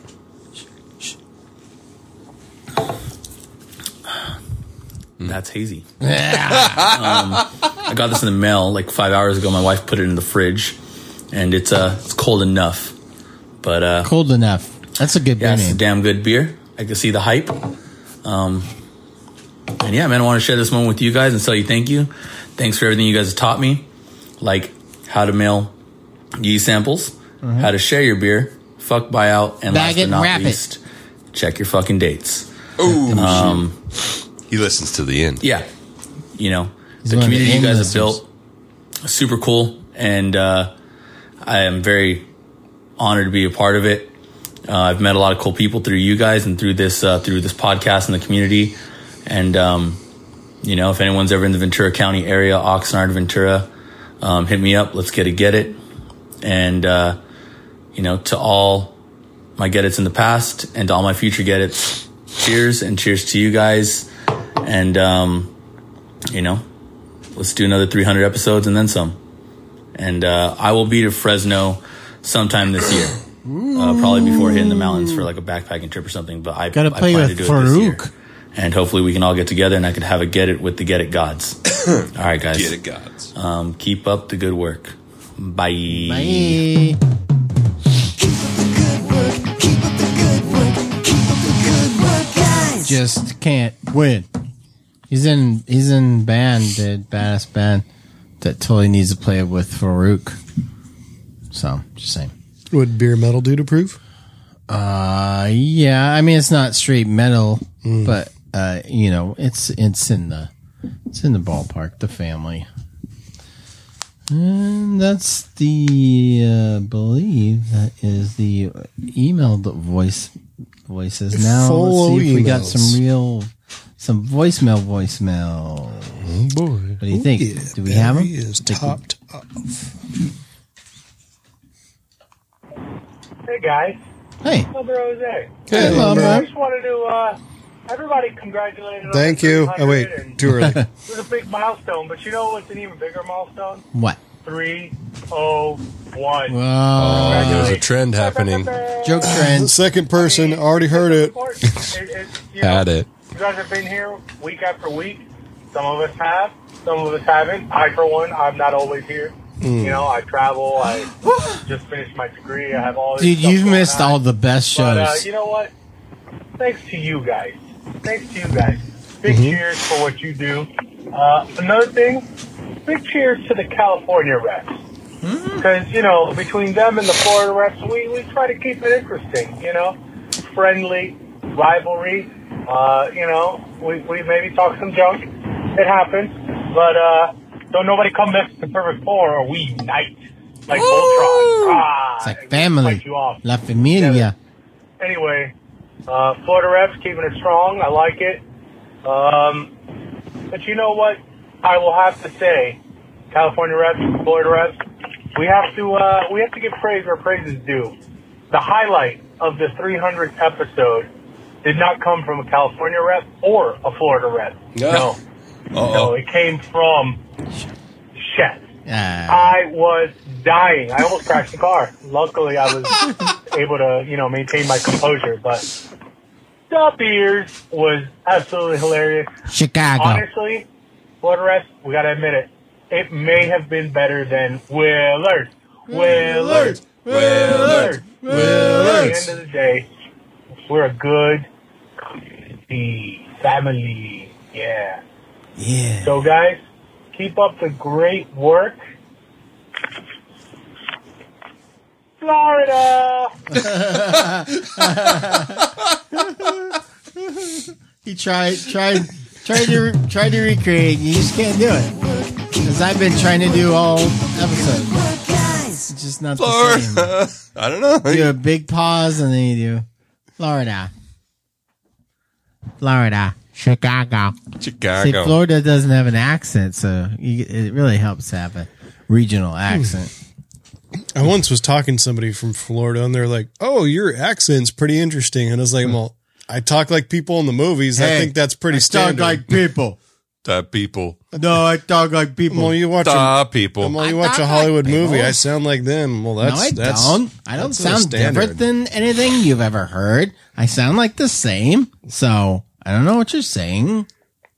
That's hazy. Yeah. I got this in the mail like five hours ago. My wife put it in the fridge, and it's uh it's cold enough. But uh, Cold enough. That's a good beer yeah, it's a name. damn good beer. I can see the hype. Um, and yeah, man, I want to share this moment with you guys and tell you thank you. Thanks for everything you guys have taught me, like how to mail yeast samples, mm-hmm. how to share your beer, fuck buyout, and Bag last but not it. least, check your fucking dates. Ooh, um, he listens to the end. Yeah, you know, He's the one of the community you guys listeners. have built, super cool, and uh, I am very honored to be a part of it. Uh, I've met a lot of cool people through you guys and through this uh, through this podcast and the community. And um, you know, if anyone's ever in the Ventura County area, Oxnard, Ventura, um, hit me up. Let's get it, get it. And uh, you know, to all my get it's in the past and to all my future get it's, cheers and cheers to you guys. And um, you know, let's do another three hundred episodes and then some. And uh, I will be to Fresno sometime this year. Uh, probably before hitting the mountains for like a backpacking trip or something. But I, Gotta I play plan with to do it this year. Farouk. And hopefully we can all get together and I could have a get it with the Get It Gods. All right, guys. Get it, gods. Um, keep up the good work. Bye. Bye. Just can't win. He's in. He's in band, dude. Badass band that totally needs to play with Farouk. So, just saying. Would beer metal do to prove? Uh, yeah. I mean, it's not straight metal, Mm. but uh, you know, it's it's in the it's in the ballpark. The family, and that's the uh, believe that is the emailed voice voices. Now Full let's see if we got emails. some real some voicemail voicemail. Oh boy, What do you think? Yeah, Do we have them? Barry is topped off. Hey guys, Hey, Lumber Jose. Hey, hello, Lumber. I man. just wanted to, uh, everybody congratulated on Thank the you. three hundred, Oh wait, and too early. It was a big milestone, but you know what's an even bigger milestone? What? three oh one. Whoa! There's a trend happening. Joke The trend. second person already heard it. it, it you know, Had it. You guys have been here week after week. Some of us have, some of us haven't. I, for one, I'm not always here. You know, I travel. I just finished my degree. I have all this Dude, stuff you've going missed on. all the best But uh, shows. you know what? Thanks to you guys. Thanks to you guys. Big cheers for what you do. Uh, another thing, big cheers to the California reps. Because, you know, between them and the Florida reps, we, we try to keep it interesting, you know? Friendly, rivalry. Uh, you know, we, we maybe talk some junk. It happens. But uh, don't nobody come next to Perfect Four or we unite. Like Voltron. Ah, It's like we family. fight you off. La familia. Anyway, uh, Florida reps keeping it strong. I like it. Um, but you know what? I will have to say, California reps, Florida reps, we have to uh, we have to give praise where praise is due. The highlight of the three hundredth episode did not come from a California rep or a Florida rep. No. No, no, it came from Chet. Ah. I was dying. I almost crashed the car. Luckily, I was able to, you know, maintain my composure. But the beers was absolutely hilarious. Chicago. Honestly, Florida reps, we gotta admit it. It may have been better than Willard. Willard. Willard. Willard. At the end of the day, we're a good community, family. Yeah. Yeah. So, guys, keep up the great work. Florida. He tried, tried, tried to, tried to recreate. You just can't do it. Because I've been trying to do all episodes. It's just not the same. Florida. I don't know. You do a big pause and then you do Florida. Florida. Chicago. See, Chicago. Florida doesn't have an accent, so you, it really helps to have a regional accent. I once was talking to somebody from Florida, and they're like, "Oh, your accent's pretty interesting." And I was like, "Well, I talk like people in the movies. I Hey, think that's pretty I standard." talk like people. The people. No, I talk like people. well, you watch a, The people. well, you I watch talk a like Hollywood people. movie. I sound like them. Well, that's no, I that's don't. I don't that's a sound standard. different than anything you've ever heard. I sound like the same. So I don't know what you're saying.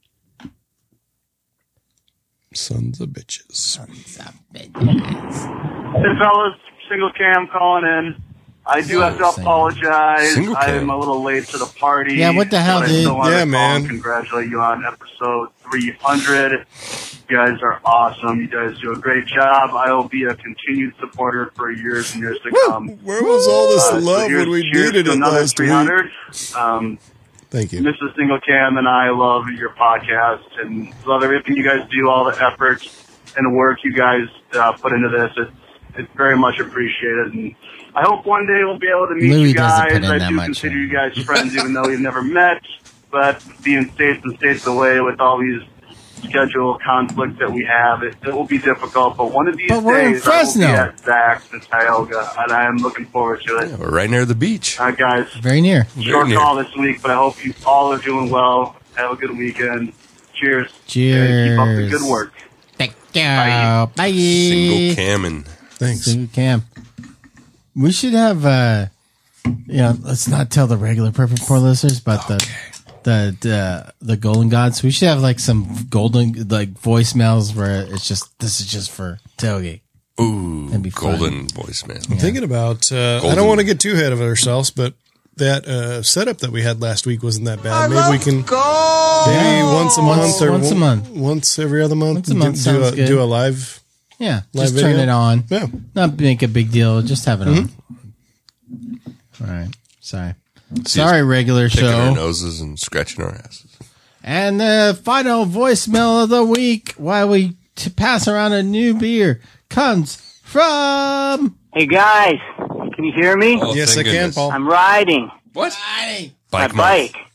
Sons of bitches. Hey, fellas. Single cam calling in. I do have to Same. apologize. Single I cam. am a little late to the party. Yeah, what the hell, but I dude? still wanna Yeah, call man. and congratulate you on episode three hundred. You guys are awesome. You guys do a great job. I will be a continued supporter for years and years to come. Where was all this Uh, so love here's when we cheers needed to it another last week? three hundred. Um, Thank you. Missus Single Cam and I love your podcast and love everything you guys do, all the effort and work you guys uh, put into this. It's it's very much appreciated, and I hope one day we'll be able to meet Louis you doesn't guys. put in I that do much, consider yeah. you guys friends, even though we've never met. But being states and states away with all these schedule conflicts that we have, it, it will be difficult. But one of these But we're in days, I will be Fresno. at Zach's in Tioga, and I am looking forward to it. Yeah, we're right near the beach. All right, guys. Very near. Short near. call this week, but I hope you all are doing well. Have a good weekend. Cheers. Cheers. And keep up the good work. Thank you. Bye. Bye. Single camming. Thanks. Single cam. We should have, uh, yeah, let's not tell the regular Perfect Poor listeners, but the, the, the, the Golden Gods. We should have like some golden, like voicemails where it's just, this is just for tailgate. Ooh, That'd be fun. golden voicemail. I'm thinking about, uh, I Golden. don't want to get too ahead of ourselves, but that uh, setup that we had last week wasn't that bad. Maybe we can, maybe once a Once- month or once a one- month. once every other month, Once a month do, do, sounds a, good. do a live. Yeah. Live Just turn video? it on. Yeah. Not make a big deal. Just have it on. Mm-hmm. All right. Sorry. See Sorry, us regular Picking our show. noses and scratching our asses. And the final voicemail of the week, while we t- pass around a new beer, comes from. Hey guys, can you hear me? Oh, Yes, I thank can, goodness. Paul. I'm riding What? Bye. Bike my month. bike.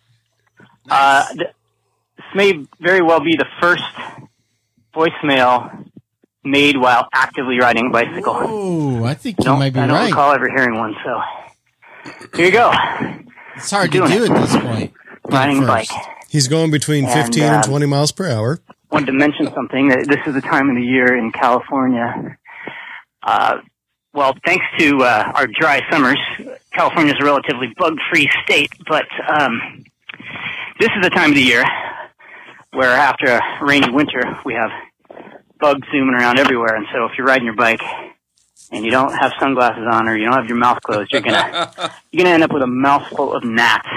Uh, th- this may very well be the first voicemail made while actively riding a bicycle. Oh, I think you Don't- might be I don't right. recall ever hearing one, so here you go. It's hard to doing do it. at this point. Riding a First. bike. He's going between And, fifteen and uh, twenty miles per hour. Wanted to mention something that this is the time of the year in California. Uh, well, thanks to uh, our dry summers, California is a relatively bug-free state, but um, this is the time of the year where after a rainy winter, we have bugs zooming around everywhere. And so if you're riding your bike and you don't have sunglasses on or you don't have your mouth closed, you're gonna you're gonna end up with a mouthful of gnats.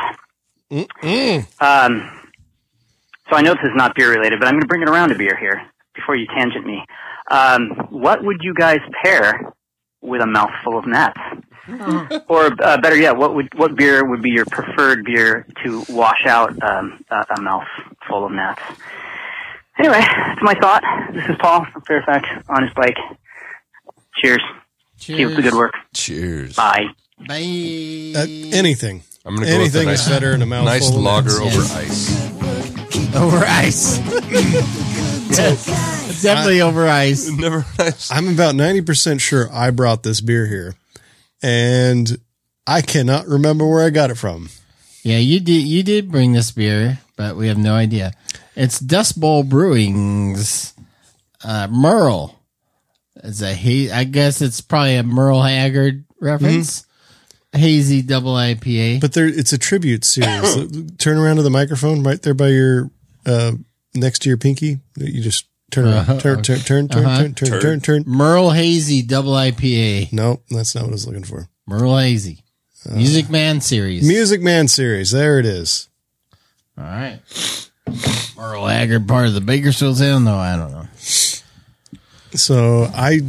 Um, so I know this is not beer related, but I'm going to bring it around to beer here before you tangent me. Um, what would you guys pair with a mouthful of gnats? Or uh, better yet, what would what beer would be your preferred beer to wash out um, a, a mouthful of gnats? Anyway, that's my thought. This is Paul from Fairfax on his bike. Cheers. Keep up the good work. Cheers. Bye. Bye. Uh, anything. I'm gonna go with Anything a is nice, better than a mouthful. nice of lager gnats. over Yes. ice. Over ice. Yes. Definitely over ice. Never ice. I'm about ninety percent sure I brought this beer here, and I cannot remember where I got it from. Yeah, you did. You did bring this beer, but we have no idea. It's Dust Bowl Brewing's uh, Merle. It's a ha- I guess it's probably a Merle Haggard reference. Hazy double I P A. But there, it's a tribute series. Turn around to the microphone right there by your, uh, next to your pinky. You just turn around. Uh-huh. Turn, turn, turn, turn, Uh-huh. turn, turn, turn, turn. Merle Hazy double I P A. No, that's not what I was looking for. Merle Hazy. Music Man series. Music Man series. There it is. All right. Merle Haggard, part of the Bakersfield Sound? No, I don't know. So I,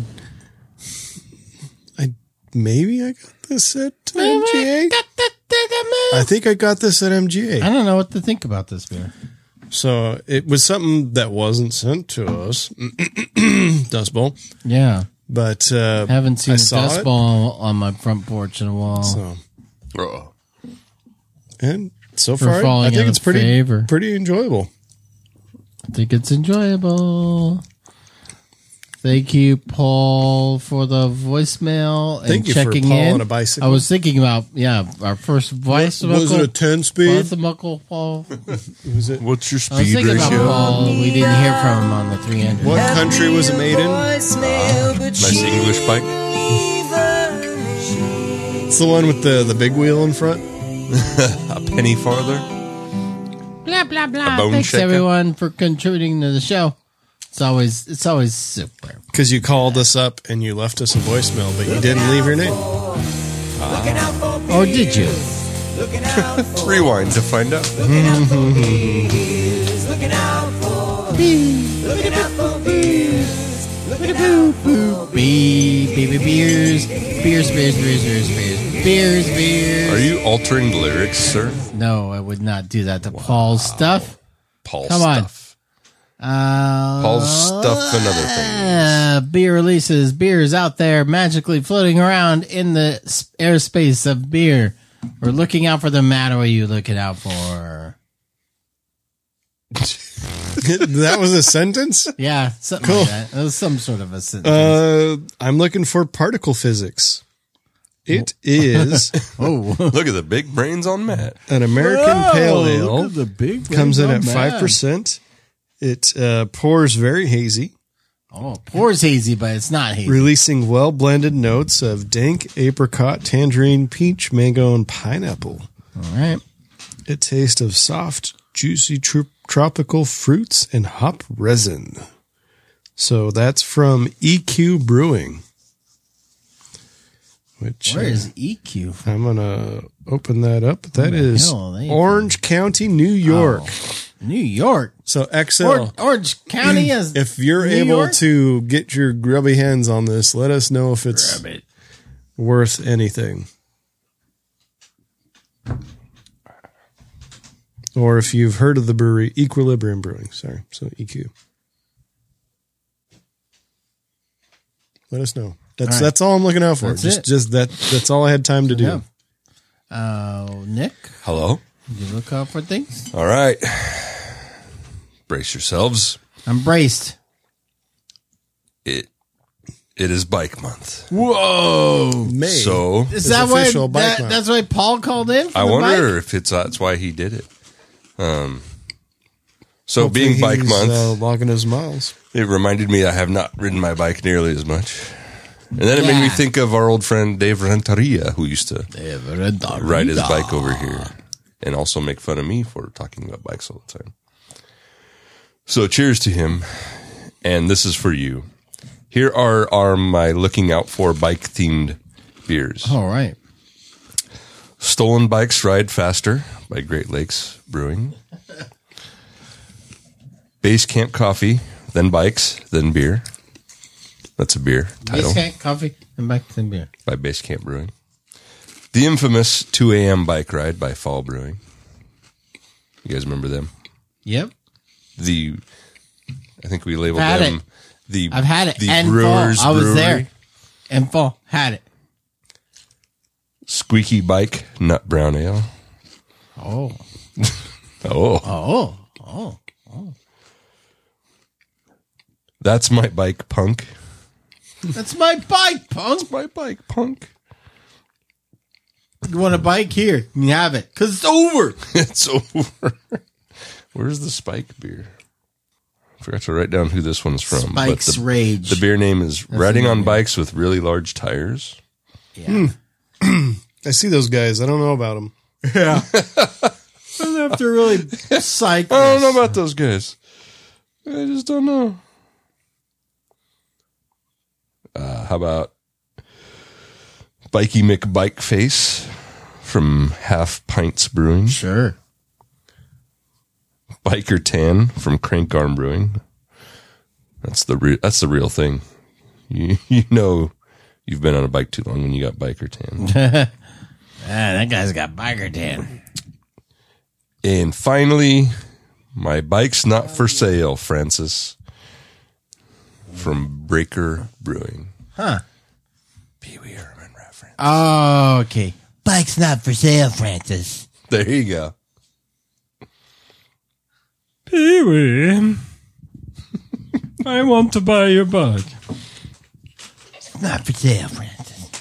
I maybe I got this at M G A. I think I got this at M G A. I don't know what to think about this beer. So it was something that wasn't sent to us, Dust Bowl. Yeah. But uh, Haven't seen I a saw dust it. ball on my front porch in a while. So, Uh-oh. and so For far, I falling think out it's of pretty favor. pretty enjoyable. I think it's enjoyable. Thank you, Paul, for the voicemail and Thank you for checking Paul in. on a bicycle. I was thinking about, yeah, our first voice. Was it a ten speed? Voicemail, Paul. Was it? What's your I was speed thinking about ratio? Paul. We didn't hear from him on the three hundred. What country was it made in? Nice English bike. It's the one with the the big wheel in front. A penny farther. Blah, blah, A blah. bone Thanks, shaker. everyone, for contributing to the show. It's always, it's always super. Because you called us up and you left us a voicemail, but you didn't leave your name. Or did you? Rewind to find out. Bee, baby beers, beers, beers, beers, beers, beers, beers, beers. Are you altering the lyrics, sir? No, I would not do that to Paul's stuff. Paul Come stuff. on. Uh, Paul's stuff and other things. Uh, beer releases. Beers out there magically floating around in the s- airspace of beer. We're looking out for them, Matt. What are you looking out for? That was a sentence? Yeah, something Cool. like that. It was some sort of a sentence. Uh, I'm looking for particle physics. It is oh, Look at the big brains on Matt. an American Whoa, pale look ale. at the big Comes in brains at on five Matt. percent. It uh, pours very hazy, Oh, pours hazy, but it's not hazy. releasing well-blended notes of dank apricot, tangerine, peach, mango, and pineapple. All right. A taste of soft, juicy tr- tropical fruits and hop resin. So that's from E Q Brewing. Which Where uh, is E Q? I'm gonna open that up. That the is hell are they Orange County, New York. Oh, New York. So X L. Or- Orange County is. If you're New able York? to get your grubby hands on this, let us know if it's Grab it. worth anything. Or if you've heard of the brewery Equilibrium Brewing. Sorry. So E Q. Let us know. That's All right. that's all I'm looking out for. That's just it. just that that's all I had time to do. Yeah. Uh, Nick, Hello. did you look out for things? All right. Brace yourselves. I'm braced. It it is bike month. Whoa. May So Is that why official bike that, month. that's why Paul called in? For I the wonder bike? if it's that's why he did it. Um so Hopefully being bike he's, month, uh, logging his miles. it reminded me I have not ridden my bike nearly as much. And then it made me Yeah. think of our old friend Dave Renteria, who used to ride his bike over here and also make fun of me for talking about bikes all the time. So cheers to him. And this is for you. Here are, are my looking out for bike themed beers. All right. Stolen Bikes Ride Faster by Great Lakes Brewing. Base Camp Coffee, then Bikes, then Beer. That's a beer title. Base camp coffee and back to beer. By Base Camp Brewing. The infamous two a.m. Bike Ride by Fall Brewing. You guys remember them? Yep. The, I think we labeled Had them it. the I've had it. the and Brewers fall. I was Brewery. there. And fall. Had it. Squeaky Bike Nut Brown Ale. Oh. Oh, Oh. Oh. that's my bike, punk. That's my bike, punk. My bike, punk. You want a bike here? You have it. Because it's over. It's over. Where's the Spike beer? I forgot to write down who this one's from. but Spike's the, Rage. The beer name is Riding on Bikes with Really Large Tires. Yeah. I see those guys. I don't know about them. Yeah. I don't have to really psych. I don't know about those guys. I just don't know. Uh, how about Bikey McBike Face from Half Pints Brewing? Sure. Biker Tan from Crank Arm Brewing. That's the re- that's the real thing. You you know you've been on a bike too long when you got Biker Tan. Ah, that guy's got biker tan. And finally, my bike's not for sale, Francis. From Breaker Brewing. Huh. Pee Wee Herman reference. Oh, okay. Bike's not for sale, Francis. There you go. Pee Wee, I want to buy your bike. It's not for sale, Francis.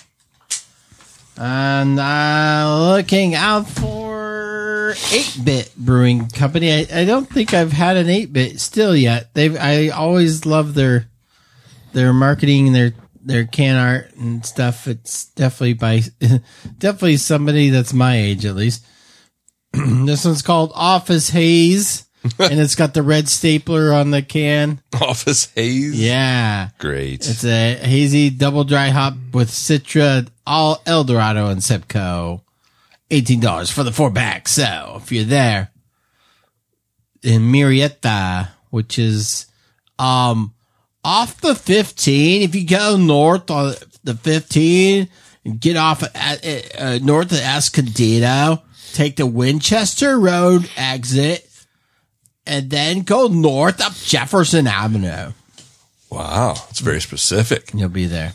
And uh, looking out for eight bit Brewing Company. I, I don't think I've had an eight bit still yet. They've I always love their their marketing, their their can art and stuff. It's definitely by definitely somebody that's my age at least. This one's called Office Haze. And it's got the red stapler on the can. Office Haze? Yeah. Great. It's a hazy double dry hop with Citra all El Dorado and Sepco. eighteen dollars for the four pack. So if you're there in Murrieta, which is um off the fifteen, if you go north on the fifteen and get off at, uh, north of Escondido, take the Winchester Road exit, and then go north up Jefferson Avenue. Wow, it's very specific. You'll be there.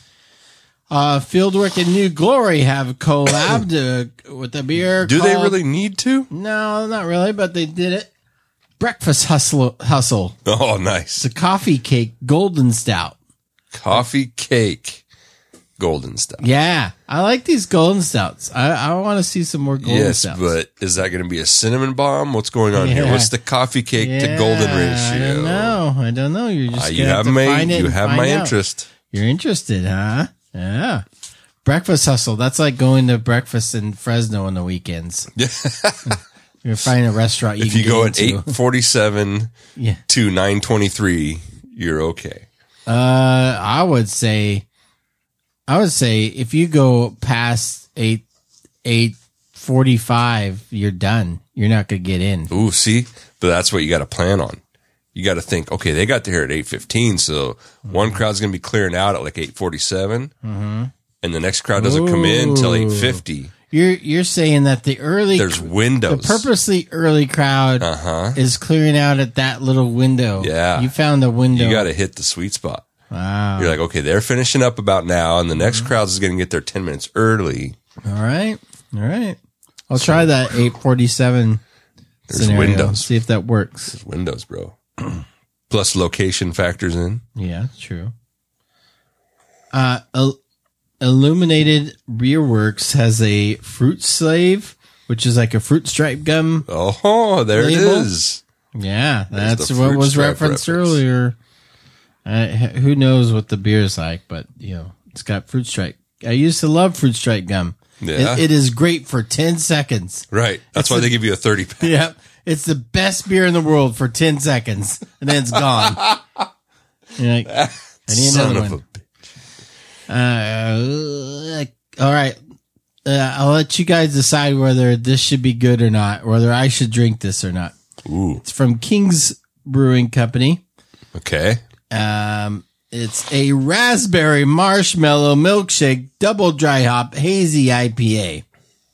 Uh, Fieldwork and New Glory have collabed uh, with a beer. Do they called- really need to? No, not really, but they did it. Breakfast Hustle. Hustle. Oh, nice. It's a coffee cake golden stout. Coffee cake golden stout. Yeah, I like these golden stouts. I, I want to see some more golden Yes, stouts. but is that going to be a cinnamon bomb? What's going on here? Yeah. What's the coffee cake to Yeah, golden I ratio? don't know. I don't know. You're just Uh, gonna you have, have to my find it you and have find my out. interest. You're interested, huh? Yeah. Breakfast Hustle. That's like going to breakfast in Fresno on the weekends. Yeah. You're finding a restaurant you If can you go get at into. eight forty-seven Yeah. to nine twenty-three, you're okay. Uh, I would say, I would say if you go past eight, eight forty-five, you're done. You're not going to get in. Ooh, see? But that's what you got to plan on. You got to think, okay, they got there at eight fifteen, so Mm-hmm. one crowd's going to be clearing out at like eight forty-seven, mm-hmm. and the next crowd doesn't come in till eight fifty. You're, you're saying that the early, There's windows. the purposely early crowd Uh-huh. is clearing out at that little window. Yeah. You found the window. You got to hit the sweet spot. Wow. You're like, okay, they're finishing up about now, and the next Mm-hmm. crowd is going to get there ten minutes early. All right. All right. I'll try that eight forty-seven There's scenario. windows. See if that works. There's windows, bro. Plus location factors in. Yeah, true. Uh, Il- Illuminated Beerworks has a fruit slave, which is like a fruit stripe gum. Oh, there Label? it is. Yeah, There's that's the what fruit was stripe referenced reference. earlier. Uh, h- who knows what the beer is like, but you know, it's got fruit stripe. I used to love fruit stripe gum. Yeah. It, it is great for ten seconds. Right. That's It's why a- they give you a thirty pack. Yeah. It's the best beer in the world for ten seconds, and then it's gone. You're like, I need Son another of one. a Uh, all right. Uh, I'll let you guys decide whether this should be good or not, whether I should drink this or not. Ooh. It's from King's Brewing Company. Okay. Um, it's a raspberry marshmallow milkshake, double dry hop, hazy I P A.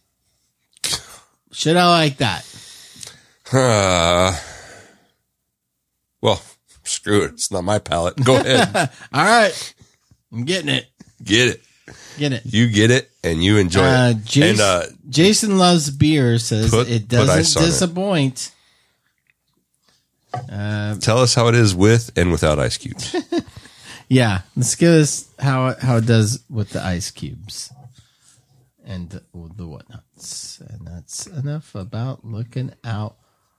Should I like that? Uh, well, screw it. It's not my palate. Go ahead. All right. I'm getting it. Get it. Get it. You get it and you enjoy Uh, it. Jason, and uh, Jason Loves Beer says Put- it put ice doesn't on it. disappoint. Uh, tell us how it is with and without ice cubes. yeah, let's give us how it, how it does with the ice cubes and the, the whatnots. And that's enough about looking out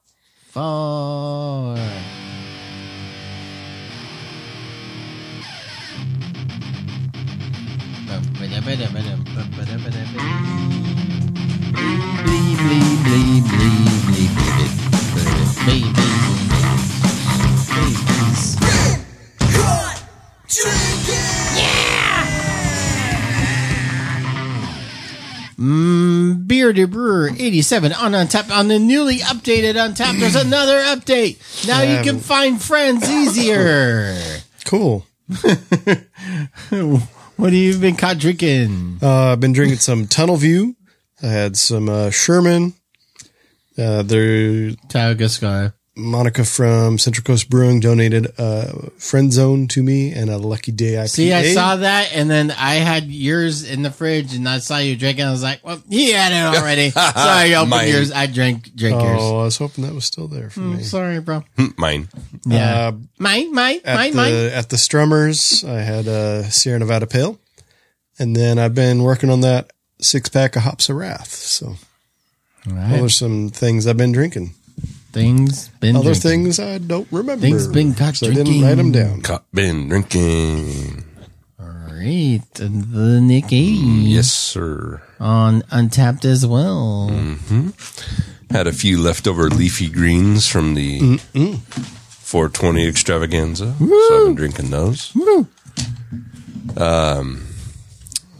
for. Mm, Beer de Brewer eighty-seven on Untapped. On the newly updated Untapped, there's another update. Now you can find friends easier. Cool. What have you been caught drinking? Uh, I've been drinking some Tunnel View. I had some uh, Sherman. Uh, their Tioga Sky. Monica from Central Coast Brewing donated a Friend Zone to me and a Lucky Day I P A. See, I saw that, and then I had yours in the fridge, and I saw you drinking. I was like, "Well, he had it already." So I opened Mine. yours. I drank, drank yours. Oh, I was hoping that was still there for Mm, me. sorry, bro. Mine. Yeah, Uh, mine, mine, at mine, the, mine. At the Strummers, I had a Sierra Nevada Pale. And then I've been working on that six pack of Hops of Wrath. So All those right. are some things I've been drinking. Things been Other drinking. things I don't remember. Things been caught so I didn't drinking. write them down. Caught been drinking. All right, and the Nick A. Yes, sir. on Untapped as well. Mm-hmm. Had a few leftover leafy greens from the Mm-mm. four twenty extravaganza. So I've been drinking those. Woo. Um,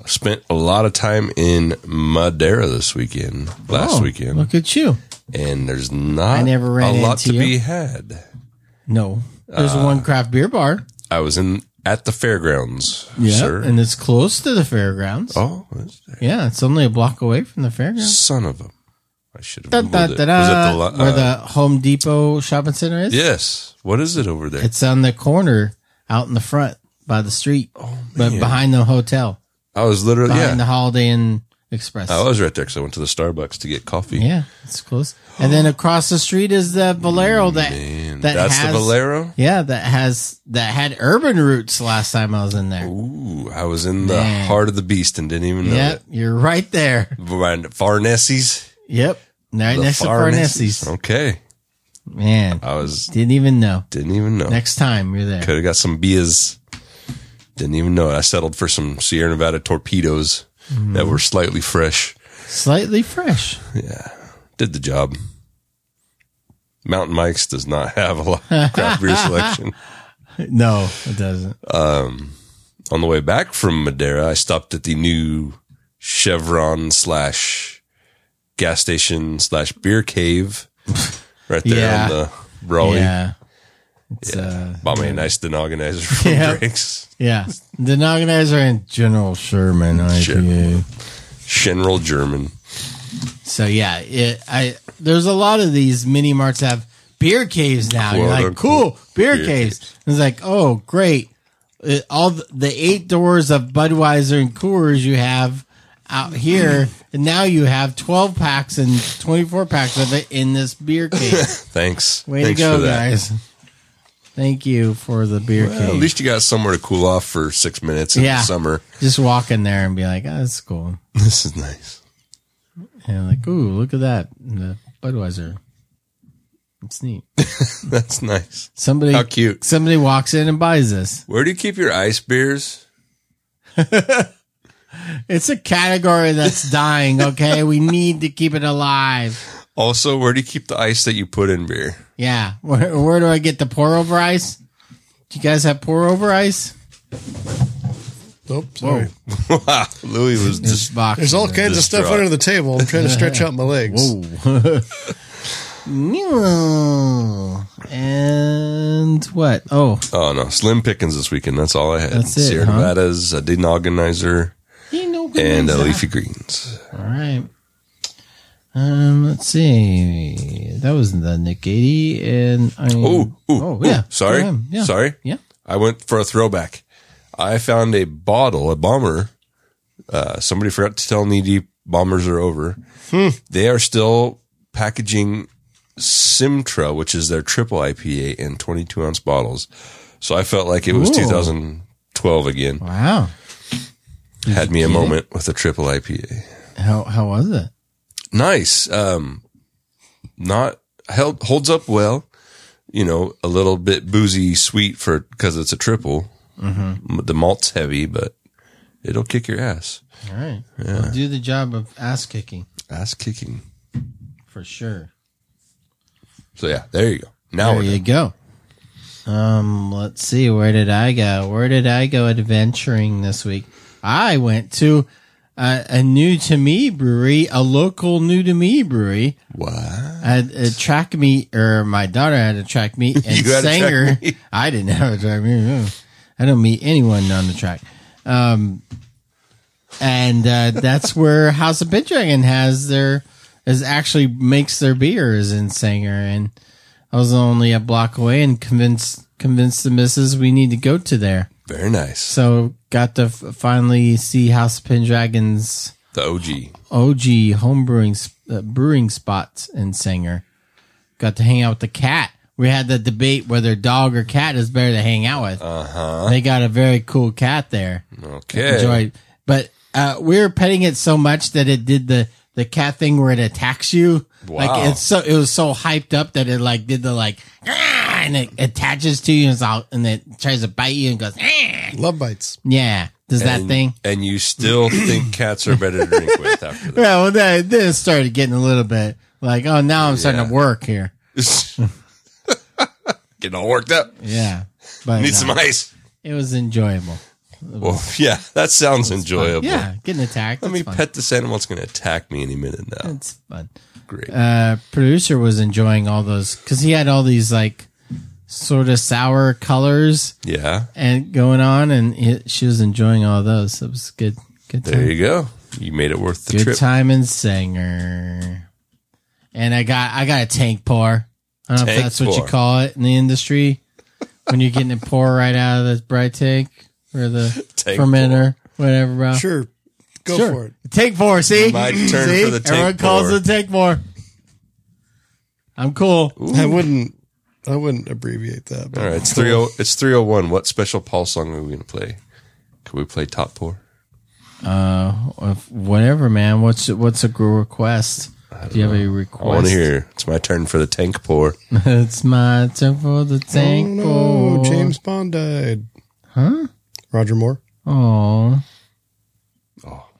spent a lot of time in Madeira this weekend, last Oh, weekend. Look at you. And there's not I never ran a lot into to you. be had. No. There's Uh, one craft beer bar. I was in at the fairgrounds, Yeah. sir. And it's close to the fairgrounds. Oh, is there? Yeah, it's only a block away from the fairgrounds. Son of a. I should have Da, da, Googled it. da, da, Was it the, la- where uh, the Home Depot shopping center is? Yes. What is it over there? It's on the corner out in the front by the street, but man. behind the hotel, I was literally, behind yeah. the Holiday Inn Express. I was right there because I went to the Starbucks to get coffee. Yeah, it's close. And then across the street is the Valero that Man, that that's has, the Valero? Yeah, that has that had urban roots last time I was in there. Ooh, I was in the Man. heart of the beast and didn't even know Yep, it. you're right there. Behind Farnesi's. Yep, right The next to Farnesi's. Farnesi's. Okay. Man, I was, didn't even know. didn't even know. Next time you're there. Could have got some beers. Didn't even know it. I settled for some Sierra Nevada torpedoes Mm-hmm. that were slightly fresh. Slightly fresh. Yeah. Did the job. Mountain Mike's does not have a lot of craft beer selection. No, it doesn't. Um, on the way back from Madeira, I stopped at the new Chevron slash gas station slash beer cave right there Yeah. on the Raleigh. Yeah. It's, Yeah. uh, Bought me a nice denogonizer from Yeah. drinks. yeah. The Nogganizer and General Sherman I P A. General. General German. So yeah, it, I there's a lot of these mini marts that have beer caves now. You're Quote, like, unquote, cool, beer, beer caves. It's like, oh, great. It, all the, the eight doors of Budweiser and Coors you have out here, and now you have twelve packs and twenty-four packs of it in this beer cave. Thanks. Way Thanks to go, for that. guys. Thank you for the beer Well, cave. at least you got somewhere to cool off for six minutes in Yeah. the summer. Just walk in there and be like, oh, that's cool. This is nice. And like, ooh, look at that. The Budweiser. It's neat. That's nice. Somebody, How cute. Somebody walks in and buys this. Where do you keep your ice beers? It's a category that's dying, okay? We need to keep it alive. Also, where do you keep the ice that you put in beer? Yeah. Where, where do I get the pour over ice? Do you guys have pour over ice? Nope. Sorry. Wow. Louis was This just box. There's all kinds of stuff distraught. under the table. I'm trying to stretch out my legs. Whoa. And what? Oh, Oh no, slim pickings this weekend. That's all I had. That's it, Sierra huh? Nevada's, a denogonizer, you know, and a leafy greens. All right. Um, let's see. That was the Nick eighty, and I. Oh, ooh, oh yeah. ooh, sorry, Go ahead. Yeah. sorry. Yeah. I went for a throwback. I found a bottle, a bomber. Uh, somebody forgot to tell me the bombers are over. Hmm. They are still packaging Simtra, which is their triple I P A, in twenty-two ounce bottles. So I felt like it was Ooh. two thousand twelve again. Wow. Had me a get it? moment with a triple I P A. How how was it? Nice. Um, not held, holds up well. You know, a little bit boozy sweet for, cause it's a triple. Mm-hmm. The malt's heavy, but it'll kick your ass. All right. Yeah. It'll do the job of ass kicking Ass kicking. for sure. So yeah, there you go. Now there we're you done. go. Um, let's see. Where did I go? Where did I go adventuring this week? I went to uh, a new to me brewery, a local new to me brewery. Wow. I had a track meet, or my daughter had a track meet, and You had a track Sanger. meet? I didn't have a track meet. no. I don't meet anyone on the track. Um, and uh, that's where House of Pendragon has their is actually makes their beers in Sanger, and I was only a block away and convinced convinced the missus we need to go to there. Very nice. So got to f- finally see House of Pendragon's The O G. O G home brewing uh, brewing spots in Sanger. Got to hang out with the cat. We had the debate whether dog or cat is better to hang out with. Uh huh. They got a very cool cat there. Okay. Enjoyed, but uh, we were petting it so much that it did the the cat thing where it attacks you. Wow. Like it's so it was so hyped up that it like did the like "Ah," and it attaches to you and, it's all, and it tries to bite you and goes "Ah." Love bites. Yeah. Does that And- thing? And you still think cats are better to drink with after that? Yeah, well, then, then it started getting a little bit like, oh, now I'm starting Yeah. to work here. Getting all worked up. Yeah. But Need no, some ice. it was enjoyable. Well, yeah, that sounds enjoyable. Yeah, getting attacked. Let me fun. pet this animal. It's going to attack me any minute now. It's fun. Great. Uh, producer was enjoying all those because he had all these like sort of sour colors. Yeah. And going on, and it, she was enjoying all those. It was good. Good time. There you go. You made it worth the good trip. Good time in Sanger. And I got I got a tank pour. I don't know Tank if that's what pour. you call it in the industry when you're getting it pour right out of the bright tank or the Tank fermenter, whatever, bro. Sure. Go Sure. for it. Tank pour, see? My turn see? for the tank Everyone calls pour. it tank pour. I'm cool. I wouldn't. I wouldn't abbreviate that. All right, it's three oh. It's three oh one. What special Paul song are we going to play? Can we play Top Pour? Uh, whatever, man. What's what's a request? Do you have a request? I want to hear. It's my turn for the tank pour. It's my turn for the tank oh, pour. no, James Bond died. Huh? Roger Moore. Oh. Oh.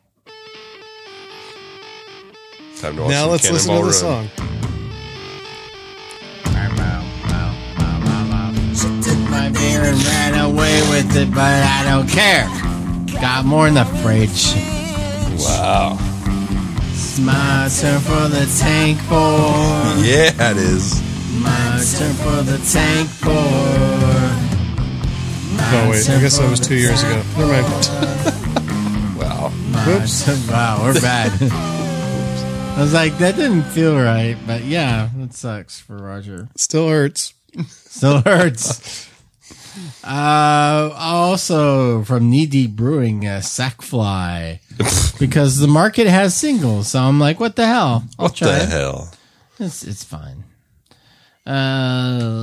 Time to watch Now some let's listen to Cannonball the Run. song. She took my beer and ran away with it, but I don't care. Got more in the fridge. Wow. It's my turn for the tank pour. Yeah, it is. My turn for the tank pour. Oh wait, I guess that was two years ago. Never mind. Wow. Whoops. Wow, we're bad. I was like, that didn't feel right, but yeah, that sucks for Roger. Still hurts. Still hurts. Uh, also from Knee Deep Brewing, uh, Sackfly, because the market has singles. So I'm like, what the hell? I'll What try the it. hell? It's it's fine. Uh,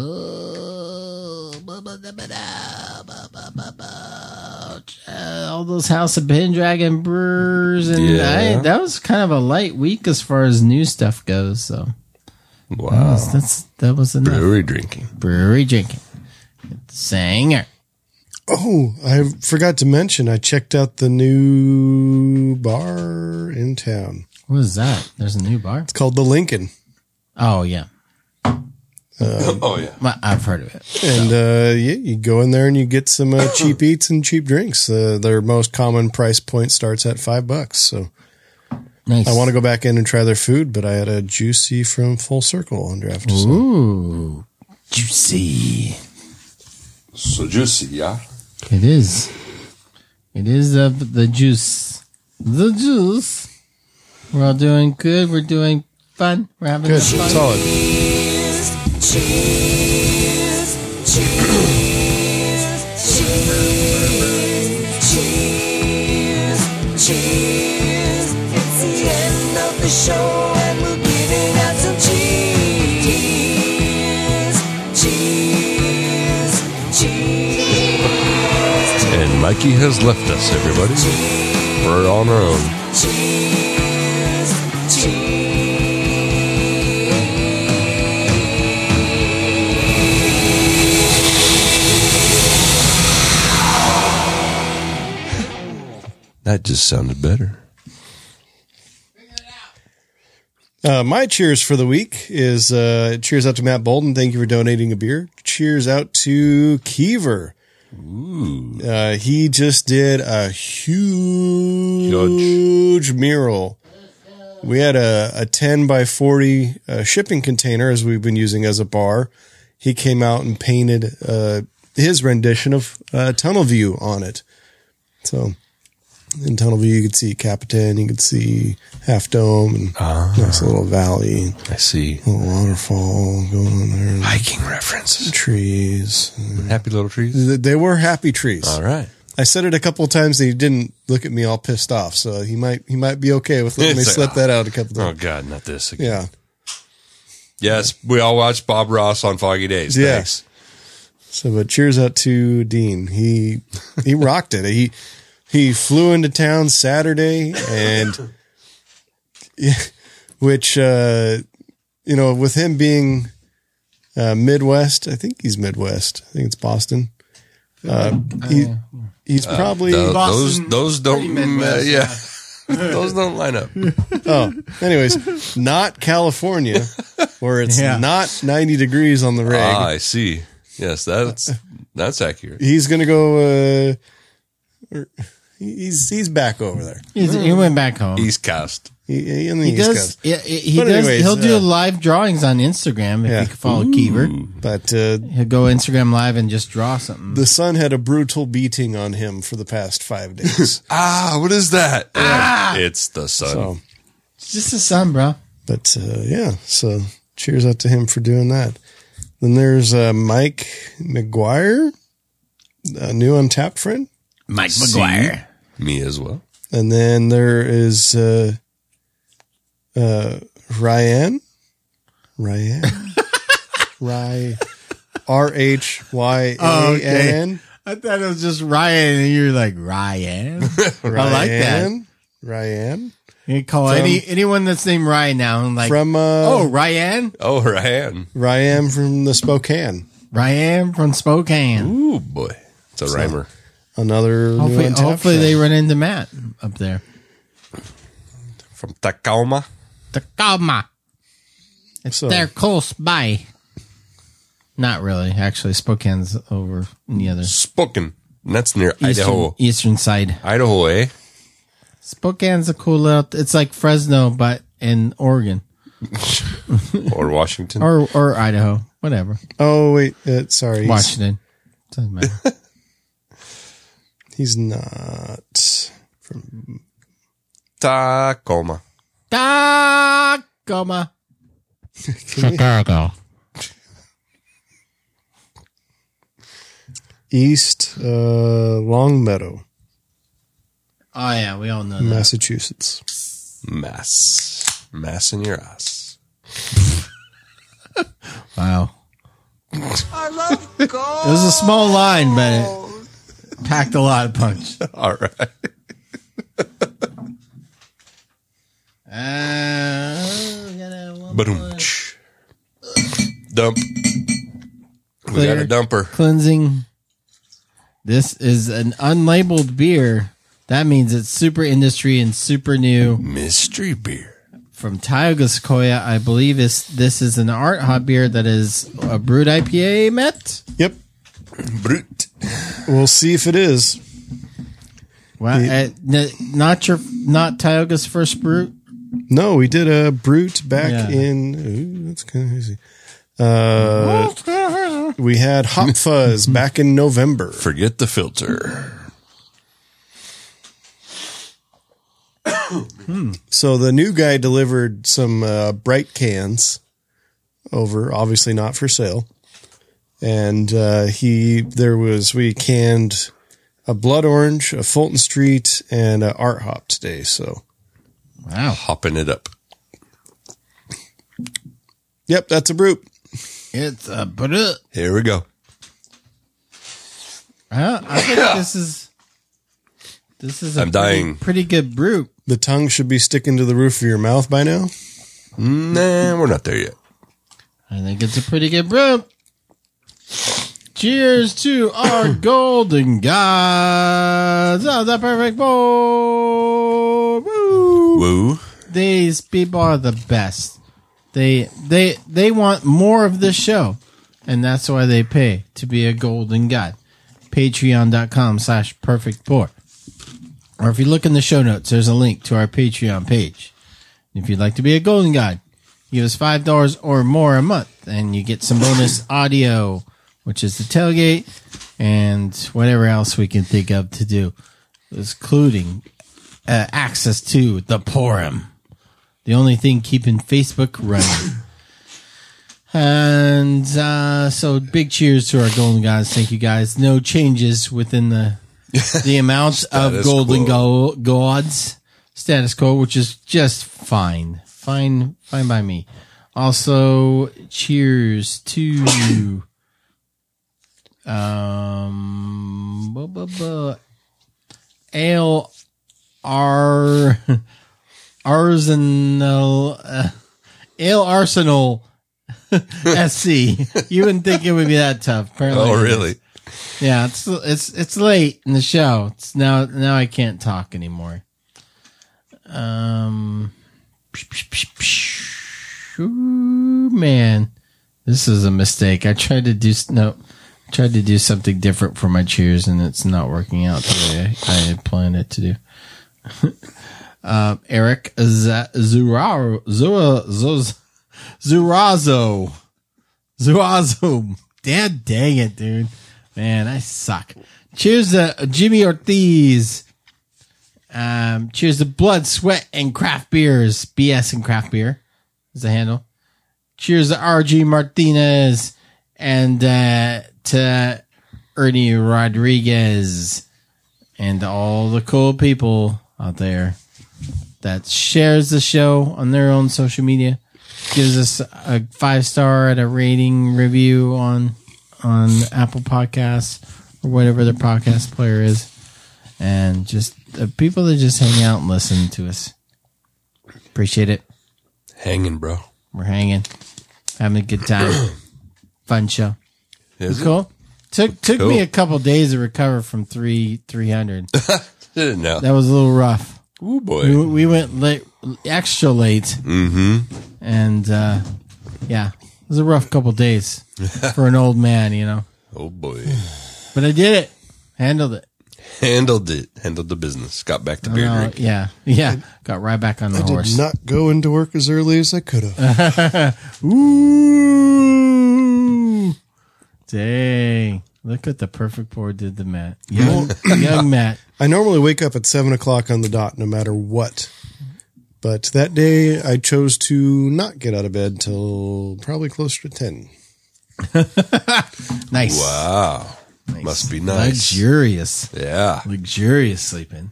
uh, all those House of Pendragon brewers, and Yeah. I, that was kind of a light week as far as new stuff goes. So Wow. that was, that's that was enough. Brewery drinking. Brewery drinking. Sanger. Oh, I forgot to mention. I checked out the new bar in town. What is that? There's a new bar. It's called the Lincoln. Oh yeah, Oh, yeah. Well, I've heard of it. And uh, yeah, you go in there and you get some uh, cheap eats and cheap drinks. Uh, their most common price point starts at five bucks. So Nice. I want to go back in and try their food, but I had a juicy from Full Circle on draft. So. Ooh, juicy. So juicy, yeah. It is. It is of the juice. The juice. We're all doing good. We're doing fun. We're having Good, fun. solid. Show and we're giving out some cheese, cheese, cheese. And Mikey has left us, everybody. We're on our own. Cheese, cheese. That just sounded better. Uh, my cheers for the week is uh, cheers out to Matt Bolden. Thank you for donating a beer. Cheers out to Kiever. Ooh. Uh, he just did a huge mural. We had a, a ten by forty uh, shipping container as we've been using as a bar. He came out and painted uh, his rendition of uh, Tunnel View on it. So in Tunnel View, you could see Capitan, you could see Half Dome, and Ah. nice little valley, I see. little waterfall going on there, and Hiking references. trees. Happy little trees. Th- They were happy trees. All right. I said it a couple of times and he didn't look at me all pissed off, so he might he might be okay with letting me It's like, slip that out a couple Oh, of times. God, not this again. Yeah. Yes, we all watched Bob Ross on Foggy Days. Yeah. Thanks. So, but cheers out to Dean. He he rocked it. He he flew into town Saturday, and yeah, which uh, you know, with him being uh, Midwest, I think he's Midwest. I think it's Boston. Uh, he he's probably Th- those Boston, those don't pretty Midwest, uh, yeah. Those don't line up. oh, anyways, not California, where it's Yeah. not ninety degrees on the rig. Ah, I see. Yes, that's that's accurate. He's going to go uh, Or, he's he's back over there. He's, he went back home. East Coast. He, he, in the He East does. Coast. Yeah, he But does. anyways, He'll do uh, live drawings on Instagram if yeah. you can follow Keever. But uh, He'll go Instagram live and just draw something. the sun had a brutal beating on him for the past five days. Ah, what is that? Ah! It's the sun. So, It's just the sun, bro. but uh, yeah, so cheers out to him for doing that. Then there's uh, Mike McGuire, a new Untapped friend. Mike McGuire. Me as well. And then there is uh, uh, Ryan. Ryan. Ryan. R H Y A N N. I thought it was just Ryan, and you were like, Ryan? I like that. Ryan. You can call From- any anyone that's named Ryan now. I'm like, From, uh, oh, Ryan? Oh, Ryan. Ryan from the Spokane. Ryan from Spokane. Ooh, boy. It's a rhymer. Another new Hopefully, Untapped hopefully friend. they run into Matt up there. From Tacoma. Tacoma. It's So- there close by. Not really. Actually, Spokane's over in the other Spoken. That's near eastern, Idaho. eastern side. Idaho, eh? Spokane's a cool little. It's like Fresno, but in Oregon Or Washington. or or Idaho, whatever. Oh, wait. Uh, sorry. He's, Washington. Doesn't matter. he's not from. Tacoma. Tacoma. Chicago. East uh, Longmeadow, Oh yeah, we all know that. Massachusetts. Mass. Mass in your ass. Wow. I love gold. It was a small line, but it packed a lot of punch. All right. Uh, we got a one Boom. more. Dump. We got a dumper. Cleansing. This is an unlabeled beer. That means it's super industry and super new. Mystery beer. From Tioga Sequoia, I believe is this is an art hop beer that is a brewed I P A, Matt? Yep. Brute. We'll see if it is. Well, Yeah. uh, n- not your, not Tioga's first brew. No, we did a brute back Yeah. in. Ooh, that's kind of crazy. Uh, we had Hop Fuzz back in November. Forget the filter. So the new guy delivered some uh, bright cans over, obviously not for sale. And uh, he, there was, we canned a Blood Orange, a Fulton Street, and a Art Hop today. So, Wow. Hopping it up. yep, that's a brute. It's a brew. Here we go. Well, I think this is, this is a I'm pretty, dying. pretty good brew. The tongue should be sticking to the roof of your mouth by now. Nah, we're not there yet. I think it's a pretty good brew. Cheers to our golden gods of the perfect bowl. Woo. Woo. These people are the best. They they they want more of this show, and that's why they pay to be a golden god. Patreon.com slash perfect pour. Or if you look in the show notes, there's a link to our Patreon page. If you'd like to be a golden god, give us five dollars or more a month, and you get some bonus audio, which is the tailgate, and whatever else we can think of to do, including uh, access to the Forum, the only thing keeping Facebook running. And uh, so big cheers to our golden gods. Thank you guys. No changes within the the amount of Status golden quo. go- gods status quo, which is just fine. Fine, fine by me. Also, cheers to um bu- bu- bu- Ale Ar Arsenal uh, Ale Arsenal S C. You wouldn't think it would be that tough. Apparently, Oh, it is. really? Yeah, it's it's it's late in the show. It's now now I can't talk anymore. Um, ooh, man, this is a mistake. I tried to do s- no. Tried to do something different for my cheers, and it's not working out the way I, I had planned it to do. uh, Eric Z- Zuraro, Zura, Zuz, Zurazo. Zurazo. Dad dang it, dude. Man, I suck. Cheers to Jimmy Ortiz. Um, cheers to Blood, Sweat, and Craft Beers. B S and Craft Beer is the handle. Cheers to R G Martinez. And uh, to Ernie Rodriguez and all the cool people out there that shares the show on their own social media, gives us a five star and a rating review on on Apple Podcasts or whatever their podcast player is, and just the people that just hang out and listen to us. Appreciate it. Hanging, bro. We're hanging, having a good time. Fun show. Is cool. it? Took took Cool. me a couple days to recover from three three hundred. Didn't know. That was a little rough. Ooh boy. We, we went late, extra late. Mm-hmm. And uh, yeah, it was a rough couple days for an old man, you know. Oh boy. But I did it. Handled it. Handled it. Handled the business. Got back to beer Uh, drinking. yeah, yeah. Got right back on the I horse. did not go into work as early as I could have. Ooh, dang! Look what the perfect pour did to Matt. Young, young Matt. I normally wake up at seven o'clock on the dot, no matter what. But that day, I chose to not get out of bed till probably closer to ten. Nice. Wow. Nice. Must be nice. Luxurious. Yeah. Luxurious sleeping.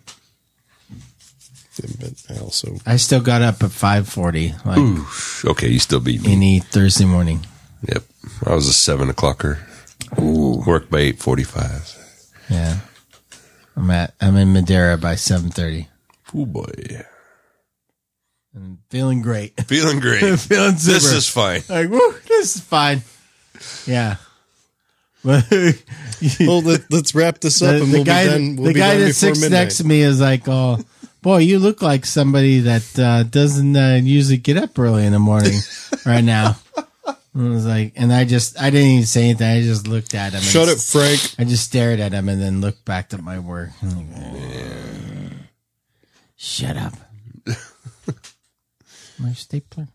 But I also I still got up at five forty. Like Ooh, okay, you still beat me. any Thursday morning. Yep. I was a seven o'clocker. Ooh. Worked by eight forty-five. Yeah. I'm at I'm in Madeira by seven thirty. Ooh boy. And feeling great. Feeling great. Feeling super. This is fine. Like, woo, this is fine. Yeah. well, let, let's wrap this up, the, and the we'll guy, be done. We'll the be guy done that before sits midnight. next to me is like, "Oh, boy, you look like somebody that uh, doesn't uh, usually get up early in the morning right now." And I was like, and I just, I didn't even say anything. I just looked at him. And Shut it, Frank. I just stared at him and then looked back at my work. Shut up. My stapler.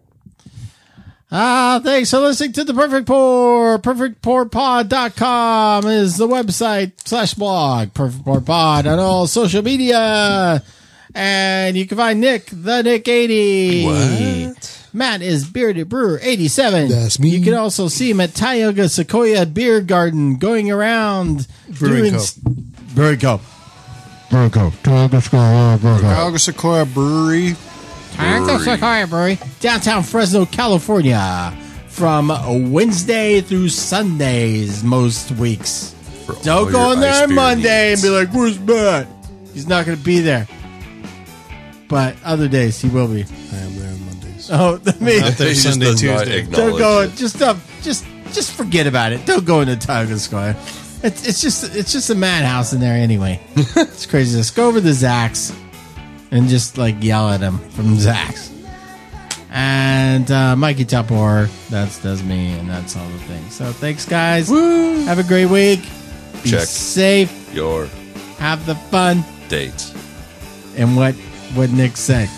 Ah, thanks for listening to The Perfect Pour. perfect pour pod dot com is the website slash blog. Perfect Pour Pod on all social media. And you can find Nick, the Nick eighty. What? Matt is Bearded Brewer eighty-seven. That's me. You can also see him at Tioga Sequoia Beer Garden going around Brewing doing Co. s- Brewing Co. Brewing Co. Tioga Sequoia Brewery. Tioga Sequoia Brewery. Tioga Sequoia Brewery, downtown Fresno, California, from Wednesday through Sundays most weeks. For all Don't go your in there ice on beer Monday needs. and be like, "Where's Matt?" He's not going to be there. But other days he will be. I am there on Mondays. Oh, I mean, Not there He just Sunday, does not Tuesday. acknowledge don't go. it. Just uh, just just forget about it. Don't go into Tioga Sequoia. It's it's just it's just a madhouse in there anyway. It's crazy. Just go over to Zach's and just like yell at him from Zach's. And uh, Mikey Tupor, that's does me, and that's all the things. So thanks, guys. Woo. Have a great week. Be Check. safe. Your Have the fun. dates. And what what Nick said.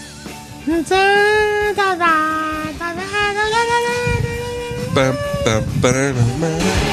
Bum, bum, ba-da-da-da.